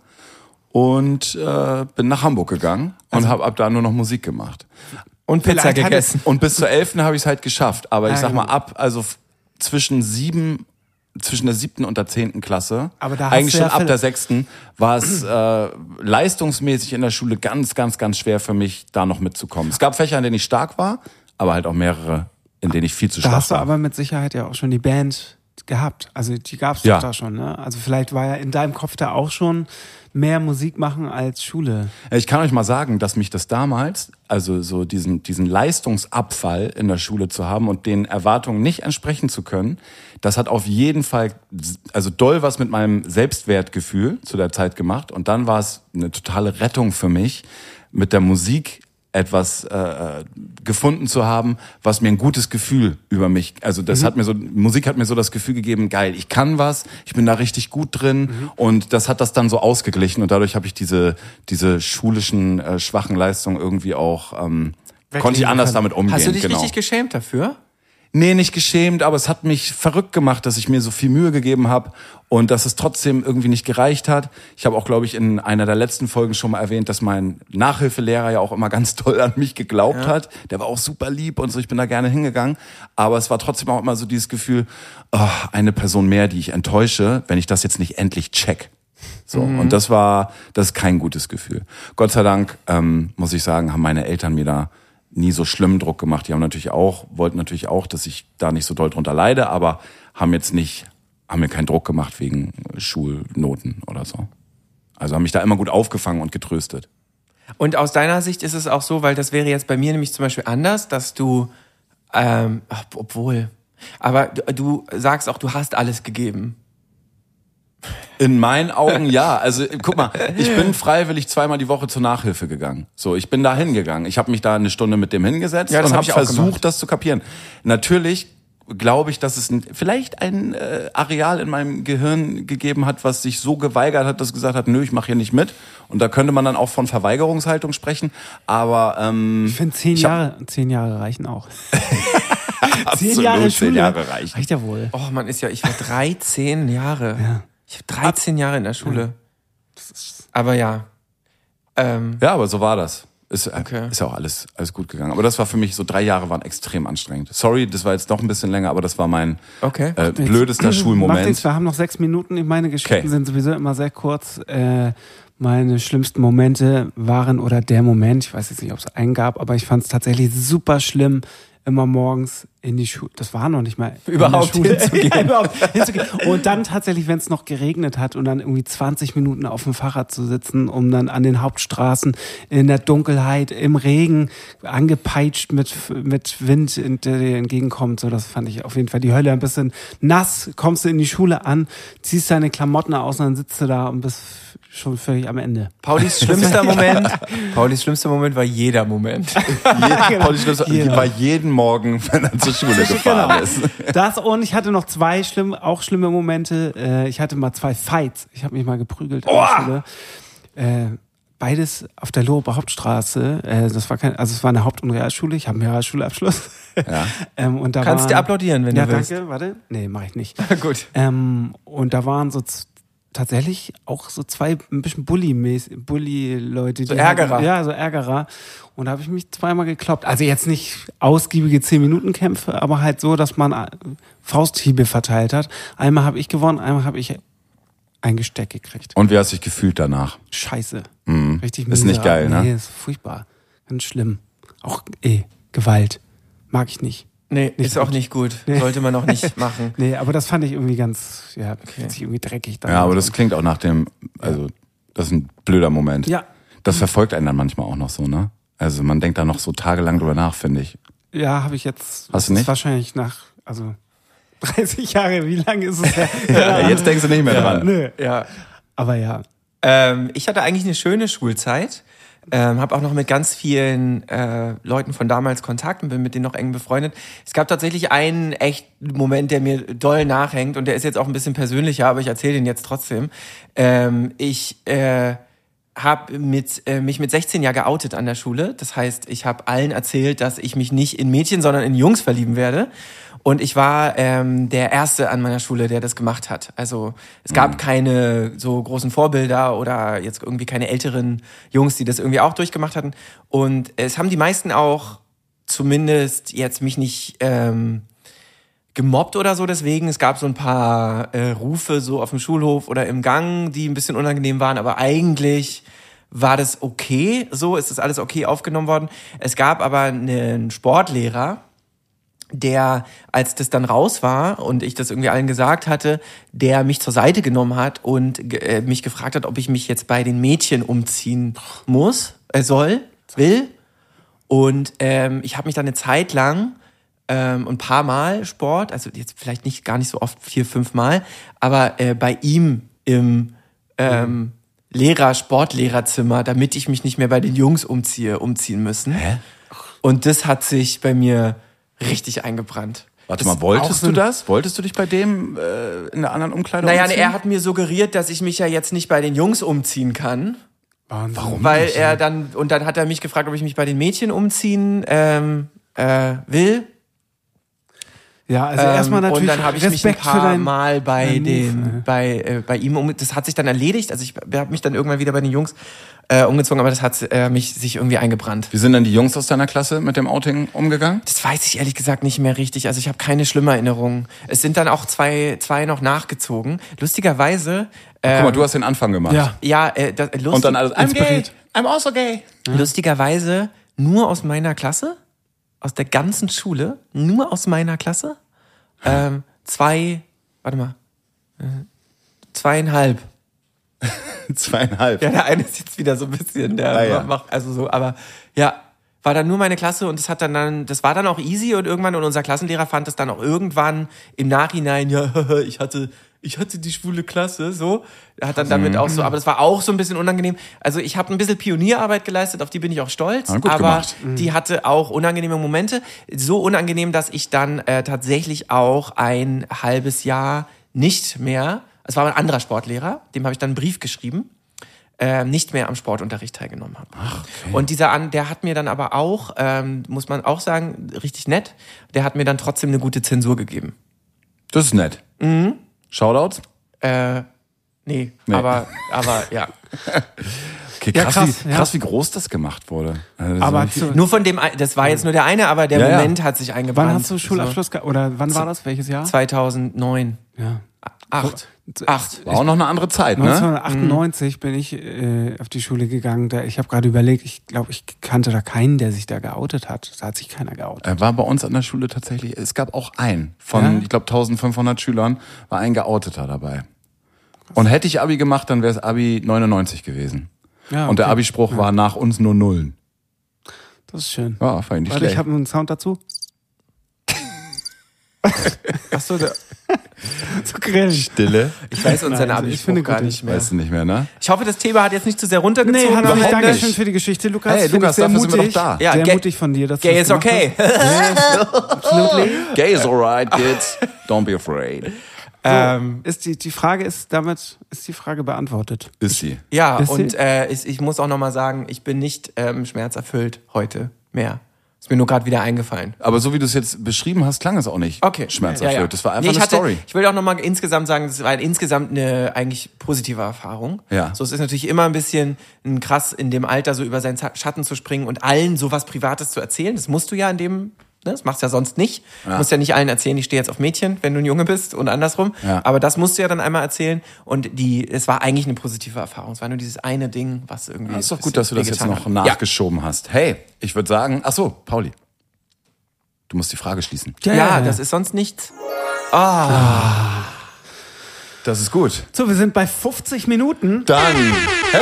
und äh, bin nach Hamburg gegangen und habe ab da nur noch Musik gemacht. Und Pizza Vielleicht hat gegessen. Und bis zur elften habe ich es halt geschafft. Aber ich Ah, sag mal ja. ab, also f- zwischen sieben, zwischen der siebten und der zehnten Klasse, Aber da hast eigentlich du schon ja ab viel- der sechsten, war es äh, leistungsmäßig in der Schule ganz, ganz, ganz schwer für mich, da noch mitzukommen. Es gab Fächer, in denen ich stark war, aber halt auch mehrere, in denen ich viel zu Da schwach hast du war. aber mit Sicherheit ja auch schon die Band gehabt. Also die gab's Ja. doch da schon, ne? Also vielleicht war ja in deinem Kopf da auch schon mehr Musik machen als Schule. Ich kann euch mal sagen, dass mich das damals, also so diesen, diesen Leistungsabfall in der Schule zu haben und den Erwartungen nicht entsprechen zu können, das hat auf jeden Fall, also doll was mit meinem Selbstwertgefühl zu der Zeit gemacht. Und dann war es eine totale Rettung für mich, mit der Musik etwas äh, gefunden zu haben, was mir ein gutes Gefühl über mich, also das Mhm. hat mir so, Musik hat mir so das Gefühl gegeben, geil, ich kann was, ich bin da richtig gut drin Mhm. und das hat das dann so ausgeglichen und dadurch habe ich diese diese schulischen äh, schwachen Leistungen irgendwie auch ähm, konnte ich anders können. damit umgehen. Hast du dich genau. richtig geschämt dafür? Nee, nicht geschämt, aber es hat mich verrückt gemacht, dass ich mir so viel Mühe gegeben habe und dass es trotzdem irgendwie nicht gereicht hat. Ich habe auch, glaube ich, in einer der letzten Folgen schon mal erwähnt, dass mein Nachhilfelehrer ja auch immer ganz toll an mich geglaubt Ja. hat. Der war auch super lieb und so, ich bin da gerne hingegangen. Aber es war trotzdem auch immer so dieses Gefühl, oh, eine Person mehr, die ich enttäusche, wenn ich das jetzt nicht endlich check. So, Mhm. und das war, das ist kein gutes Gefühl. Gott sei Dank, ähm, muss ich sagen, haben meine Eltern mir da nie so schlimmen Druck gemacht. Die haben natürlich auch, wollten natürlich auch, dass ich da nicht so doll drunter leide, aber haben jetzt nicht, haben mir keinen Druck gemacht wegen Schulnoten oder so. Also haben mich da immer gut aufgefangen und getröstet. Und aus deiner Sicht ist es auch so, weil das wäre jetzt bei mir nämlich zum Beispiel anders, dass du, ähm, ach, obwohl, aber du, du sagst auch, du hast alles gegeben. In meinen Augen ja. Also guck mal, ich bin freiwillig zweimal die Woche zur Nachhilfe gegangen. So, ich bin da hingegangen. Ich habe mich da eine Stunde mit dem hingesetzt Ja, das und hab habe ich auch versucht, gemacht. das zu kapieren. Natürlich glaube ich, dass es ein, vielleicht ein äh, Areal in meinem Gehirn gegeben hat, was sich so geweigert hat, dass es gesagt hat, nö, ich mache hier nicht mit. Und da könnte man dann auch von Verweigerungshaltung sprechen. Aber ähm, Ich finde zehn ich hab- Jahre, zehn Jahre reichen auch. absolut Jahre zehn Schule. Jahre reichen. Reicht ja wohl. Oh, man ist ja, ich war dreizehn Jahre. Ja. Ich habe dreizehn Jahre in der Schule. Aber ja. Ähm, Ja, aber so war das. Ist, Okay. ist ja auch alles, alles gut gegangen. Aber das war für mich, so drei Jahre waren extrem anstrengend. Sorry, das war jetzt doch ein bisschen länger, aber das war mein Okay. äh, blödester Macht Schulmoment. nichts, wir haben noch sechs Minuten. Meine Geschichten Okay. sind sowieso immer sehr kurz. Äh, meine schlimmsten Momente waren, oder der Moment, ich weiß jetzt nicht, ob es einen gab, aber ich fand es tatsächlich super schlimm, immer morgens in die Schule, das war noch nicht mal Überhaupt in der Schule, hinzugehen. ja, überhaupt hinzugehen. Und dann tatsächlich, wenn es noch geregnet hat und dann irgendwie zwanzig Minuten auf dem Fahrrad zu sitzen, um dann an den Hauptstraßen in der Dunkelheit, im Regen, angepeitscht mit, mit Wind, der dir entgegenkommt, so, das fand ich auf jeden Fall die Hölle. Ein bisschen nass, kommst du in die Schule an, ziehst deine Klamotten aus und dann sitzt du da und bist schon völlig am Ende. Paulis schlimmster Moment. Paulis schlimmster Moment war jeder Moment. Je, Pauli Schlips Jeder. war jeden Morgen, wenn er zur Schule gefahren ist. Das, und ich hatte noch zwei schlimm, auch schlimme Momente. Äh, Ich hatte mal zwei Fights. Ich habe mich mal geprügelt in der Schule. Äh, Beides auf der Lohe Hauptstraße. Äh, Das war kein, also es war eine Haupt- und Realschule. Ich habe einen Realschulabschluss. Ja. ähm, und da Kannst waren, dir applaudieren, wenn ja, du willst. danke. Warte. Nee, mache ich nicht. Gut. Ähm, und da waren so z- tatsächlich auch so zwei ein bisschen Bully-mäßig, Bully-Leute. So die Ärgerer. Halt, ja, so Ärgerer. Und da habe ich mich zweimal gekloppt. Also jetzt nicht ausgiebige zehn-Minuten-Kämpfe, aber halt so, dass man äh, Fausthiebe verteilt hat. Einmal habe ich gewonnen, einmal habe ich ein Gesteck gekriegt. Und wie hast du dich gefühlt danach? Scheiße. Mhm. Richtig Ist nicht geil, ne? Nee, ist furchtbar. Ganz schlimm. Auch eh, Gewalt. Mag ich nicht. Nee, Nicht ist auch gut. nicht gut. Nee. Sollte man auch nicht machen. Nee, aber das fand ich irgendwie ganz, ja, fühlt sich irgendwie dreckig. Ja, aber das klingt auch nach dem, also das ist ein blöder Moment. Ja. Das verfolgt einen dann manchmal auch noch so, ne? Also man denkt da noch so tagelang drüber nach, finde ich. Ja, habe ich jetzt. Hast du das nicht? ist wahrscheinlich nach, also dreißig Jahre, wie lange ist es her? Ja, jetzt denkst du nicht mehr dran. Nö. Ja. Aber ja. Ähm, ich hatte eigentlich eine schöne Schulzeit. Ähm, habe auch noch mit ganz vielen äh, Leuten von damals Kontakt und bin mit denen noch eng befreundet. Es gab tatsächlich einen echten Moment, der mir doll nachhängt und der ist jetzt auch ein bisschen persönlicher, aber ich erzähle den jetzt trotzdem. Ähm, ich äh, habe mit, äh, mich mit sechzehn Jahren geoutet an der Schule. Das heißt, ich habe allen erzählt, dass ich mich nicht in Mädchen, sondern in Jungs verlieben werde. Und ich war ähm, der Erste an meiner Schule, der das gemacht hat. Also es gab Mhm. keine so großen Vorbilder oder jetzt irgendwie keine älteren Jungs, die das irgendwie auch durchgemacht hatten. Und es haben die meisten auch zumindest jetzt mich nicht ähm, gemobbt oder so deswegen. Es gab so ein paar äh, Rufe so auf dem Schulhof oder im Gang, die ein bisschen unangenehm waren, aber eigentlich war das okay. So ist das alles okay aufgenommen worden. Es gab aber einen Sportlehrer, der, als das dann raus war und ich das irgendwie allen gesagt hatte, der mich zur Seite genommen hat und äh, mich gefragt hat, ob ich mich jetzt bei den Mädchen umziehen muss, äh, soll, will. Und ähm, ich habe mich dann eine Zeit lang ähm, ein paar Mal Sport, also jetzt vielleicht nicht gar nicht so oft, vier, fünf Mal, aber äh, bei ihm im ähm, Lehrer-, Sportlehrerzimmer, damit ich mich nicht mehr bei den Jungs umziehe, umziehen müssen. Hä? Und das hat sich bei mir richtig eingebrannt. Warte Das mal, wolltest auch so du ein- das? Wolltest du dich bei dem äh, in der anderen Umkleide Naja, umziehen? er hat mir suggeriert, dass ich mich ja jetzt nicht bei den Jungs umziehen kann. Warum? Weil er dann, und dann hat er mich gefragt, ob ich mich bei den Mädchen umziehen ähm, äh, will. Ja, also Ähm, erstmal natürlich und dann habe ich mich ein Respekt für paar dein, Mal bei dein den, Move, ey. bei, äh, bei ihm um, das hat sich dann erledigt. Also ich habe mich dann irgendwann wieder bei den Jungs äh, umgezogen, aber das hat äh, mich sich irgendwie eingebrannt. Wie sind denn die Jungs aus deiner Klasse mit dem Outing umgegangen? Das weiß ich ehrlich gesagt nicht mehr richtig. Also ich habe keine schlimme Erinnerungen. Es sind dann auch zwei, zwei noch nachgezogen. Lustigerweise. Guck Ähm, mal, du hast den Anfang gemacht. Ja. ja, äh, das, lustig, Und dann alles, I'm gay, inspiriert. I'm also gay. lustigerweise nur aus meiner Klasse, aus der ganzen Schule, nur aus meiner Klasse. Ähm, zwei, warte mal, äh, zweieinhalb. Zweieinhalb. Ja, der eine ist jetzt wieder so ein bisschen, der Ah, ja. macht, also so, aber ja, war dann nur meine Klasse und das hat dann, dann, das war dann auch easy und irgendwann, und unser Klassenlehrer fand es dann auch irgendwann im Nachhinein, ja, ich hatte, ich hatte die schwule Klasse, so. Er hat dann damit auch so, aber das war auch so ein bisschen unangenehm. Also ich habe ein bisschen Pionierarbeit geleistet, auf die bin ich auch stolz, Ja, gut aber gemacht. die hatte auch unangenehme Momente. So unangenehm, dass ich dann äh, tatsächlich auch ein halbes Jahr nicht mehr, es war ein anderer Sportlehrer, dem habe ich dann einen Brief geschrieben, äh, nicht mehr am Sportunterricht teilgenommen habe. Ach, okay. Und dieser an, der hat mir dann aber auch, ähm, muss man auch sagen, richtig nett, der hat mir dann trotzdem eine gute Zensur gegeben. Das ist nett. Mhm. Shoutouts? Äh, Nee, Nee. aber, aber ja. Okay, Ja, krass, krass, wie, ja. krass, wie groß das gemacht wurde. Also Aber so- zu, Nur von dem, ein- das war jetzt nur der eine, aber der Ja, ja. Moment hat sich eingebrannt. wann hast du Schulabschluss gehabt? Oder wann war das? Welches Jahr? So, zweitausendneun. Ja. Acht. Acht. war auch noch eine andere Zeit, ne? neunzehnhundertachtundneunzig bin ich äh, auf die Schule gegangen. Da, ich habe gerade überlegt, ich glaube, ich kannte da keinen, der sich da geoutet hat. Da hat sich keiner geoutet. Er war bei uns an der Schule tatsächlich, es gab auch einen von, Ja? ich glaube, eintausendfünfhundert Schülern, war ein Geouteter dabei. Und hätte ich Abi gemacht, dann wäre es Abi neunundneunzig gewesen. Ja, Und der okay. Abi-Spruch war nach uns nur Nullen. Das ist schön. Ja, fand ich nicht Warte, schlecht. ich habe einen Sound dazu. Achso, der- So grillen. Stille. ich weiß unseren Nein, ich Abi-Spruch finde gar gut. nicht mehr. Weißt du nicht mehr, ne? Ich hoffe, das Thema hat jetzt nicht zu sehr runtergezogen. Nee, hat überhaupt nicht. nicht. Dankeschön für die Geschichte, Lukas. Hey, Finde Lukas, ich sehr dafür sind wir mutig. doch da. Ja, sehr gay- mutig von dir, dass du Gay das ist gemacht okay. hast. Absolutely. Gay is alright, kids. Don't be afraid. ähm, Ist die, die Frage ist damit, ist die Frage beantwortet. Ist sie. ja, Ist und sie? äh, ich, ich muss auch nochmal sagen, ich bin nicht ähm, schmerzerfüllt heute mehr. Ist mir nur gerade wieder eingefallen. Aber so wie du es jetzt beschrieben hast, klang es auch nicht Okay. schmerzerfüllt. Ja, ja. Das war einfach Nee, ich eine hatte, Story. Ich will auch nochmal insgesamt sagen, das war insgesamt eine eigentlich positive Erfahrung. Ja. So, es ist natürlich immer ein bisschen ein krass, in dem Alter so über seinen Za- Schatten zu springen und allen sowas Privates zu erzählen. Das musst du ja in dem, ne? Das machst du ja sonst nicht. Du musst ja nicht allen erzählen, ich stehe jetzt auf Mädchen, wenn du ein Junge bist und andersrum. Ja. Aber das musst du ja dann einmal erzählen. Und die, es war eigentlich eine positive Erfahrung. Es war nur dieses eine Ding, was irgendwie. Ja, ist doch ein gut, dass du das bisschen jetzt noch wehgetan hat. nachgeschoben hast. Hey, ich würde sagen, ach so, Pauli. Du musst die Frage schließen. Ja, ja, das ist sonst nichts. Ah. Das ist gut. So, wir sind bei fünfzig Minuten. Dann, hey!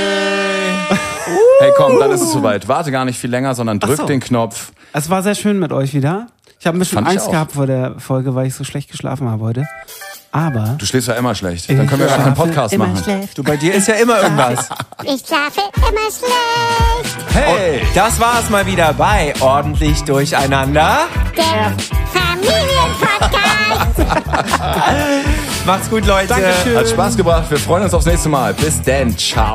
Hey, komm, dann ist es soweit. Warte gar nicht viel länger, sondern drück Ach so. den Knopf. Es war sehr schön mit euch wieder. Ich habe ein bisschen Fand ich Angst auch. gehabt vor der Folge, weil ich so schlecht geschlafen habe heute. Aber Du schläfst ja immer schlecht. Dann können wir ja keinen Podcast immer machen. schlecht. Du, bei dir ist ja immer irgendwas. Ich schlafe immer schlecht. Hey! Das war's mal wieder bei Ordentlich Durcheinander. Der Familienpodcast. Macht's gut, Leute. Dankeschön. Hat Spaß gebracht. Wir freuen uns aufs nächste Mal. Bis dann. Ciao.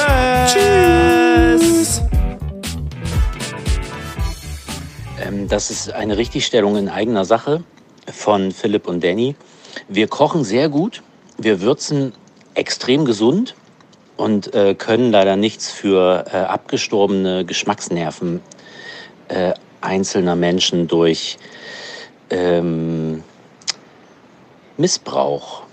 Tschüss. Ähm, das ist eine Richtigstellung in eigener Sache von Philipp und Danny. Wir kochen sehr gut, wir würzen extrem gesund und äh, können leider nichts für äh, abgestorbene Geschmacksnerven äh, einzelner Menschen durch ähm, Missbrauch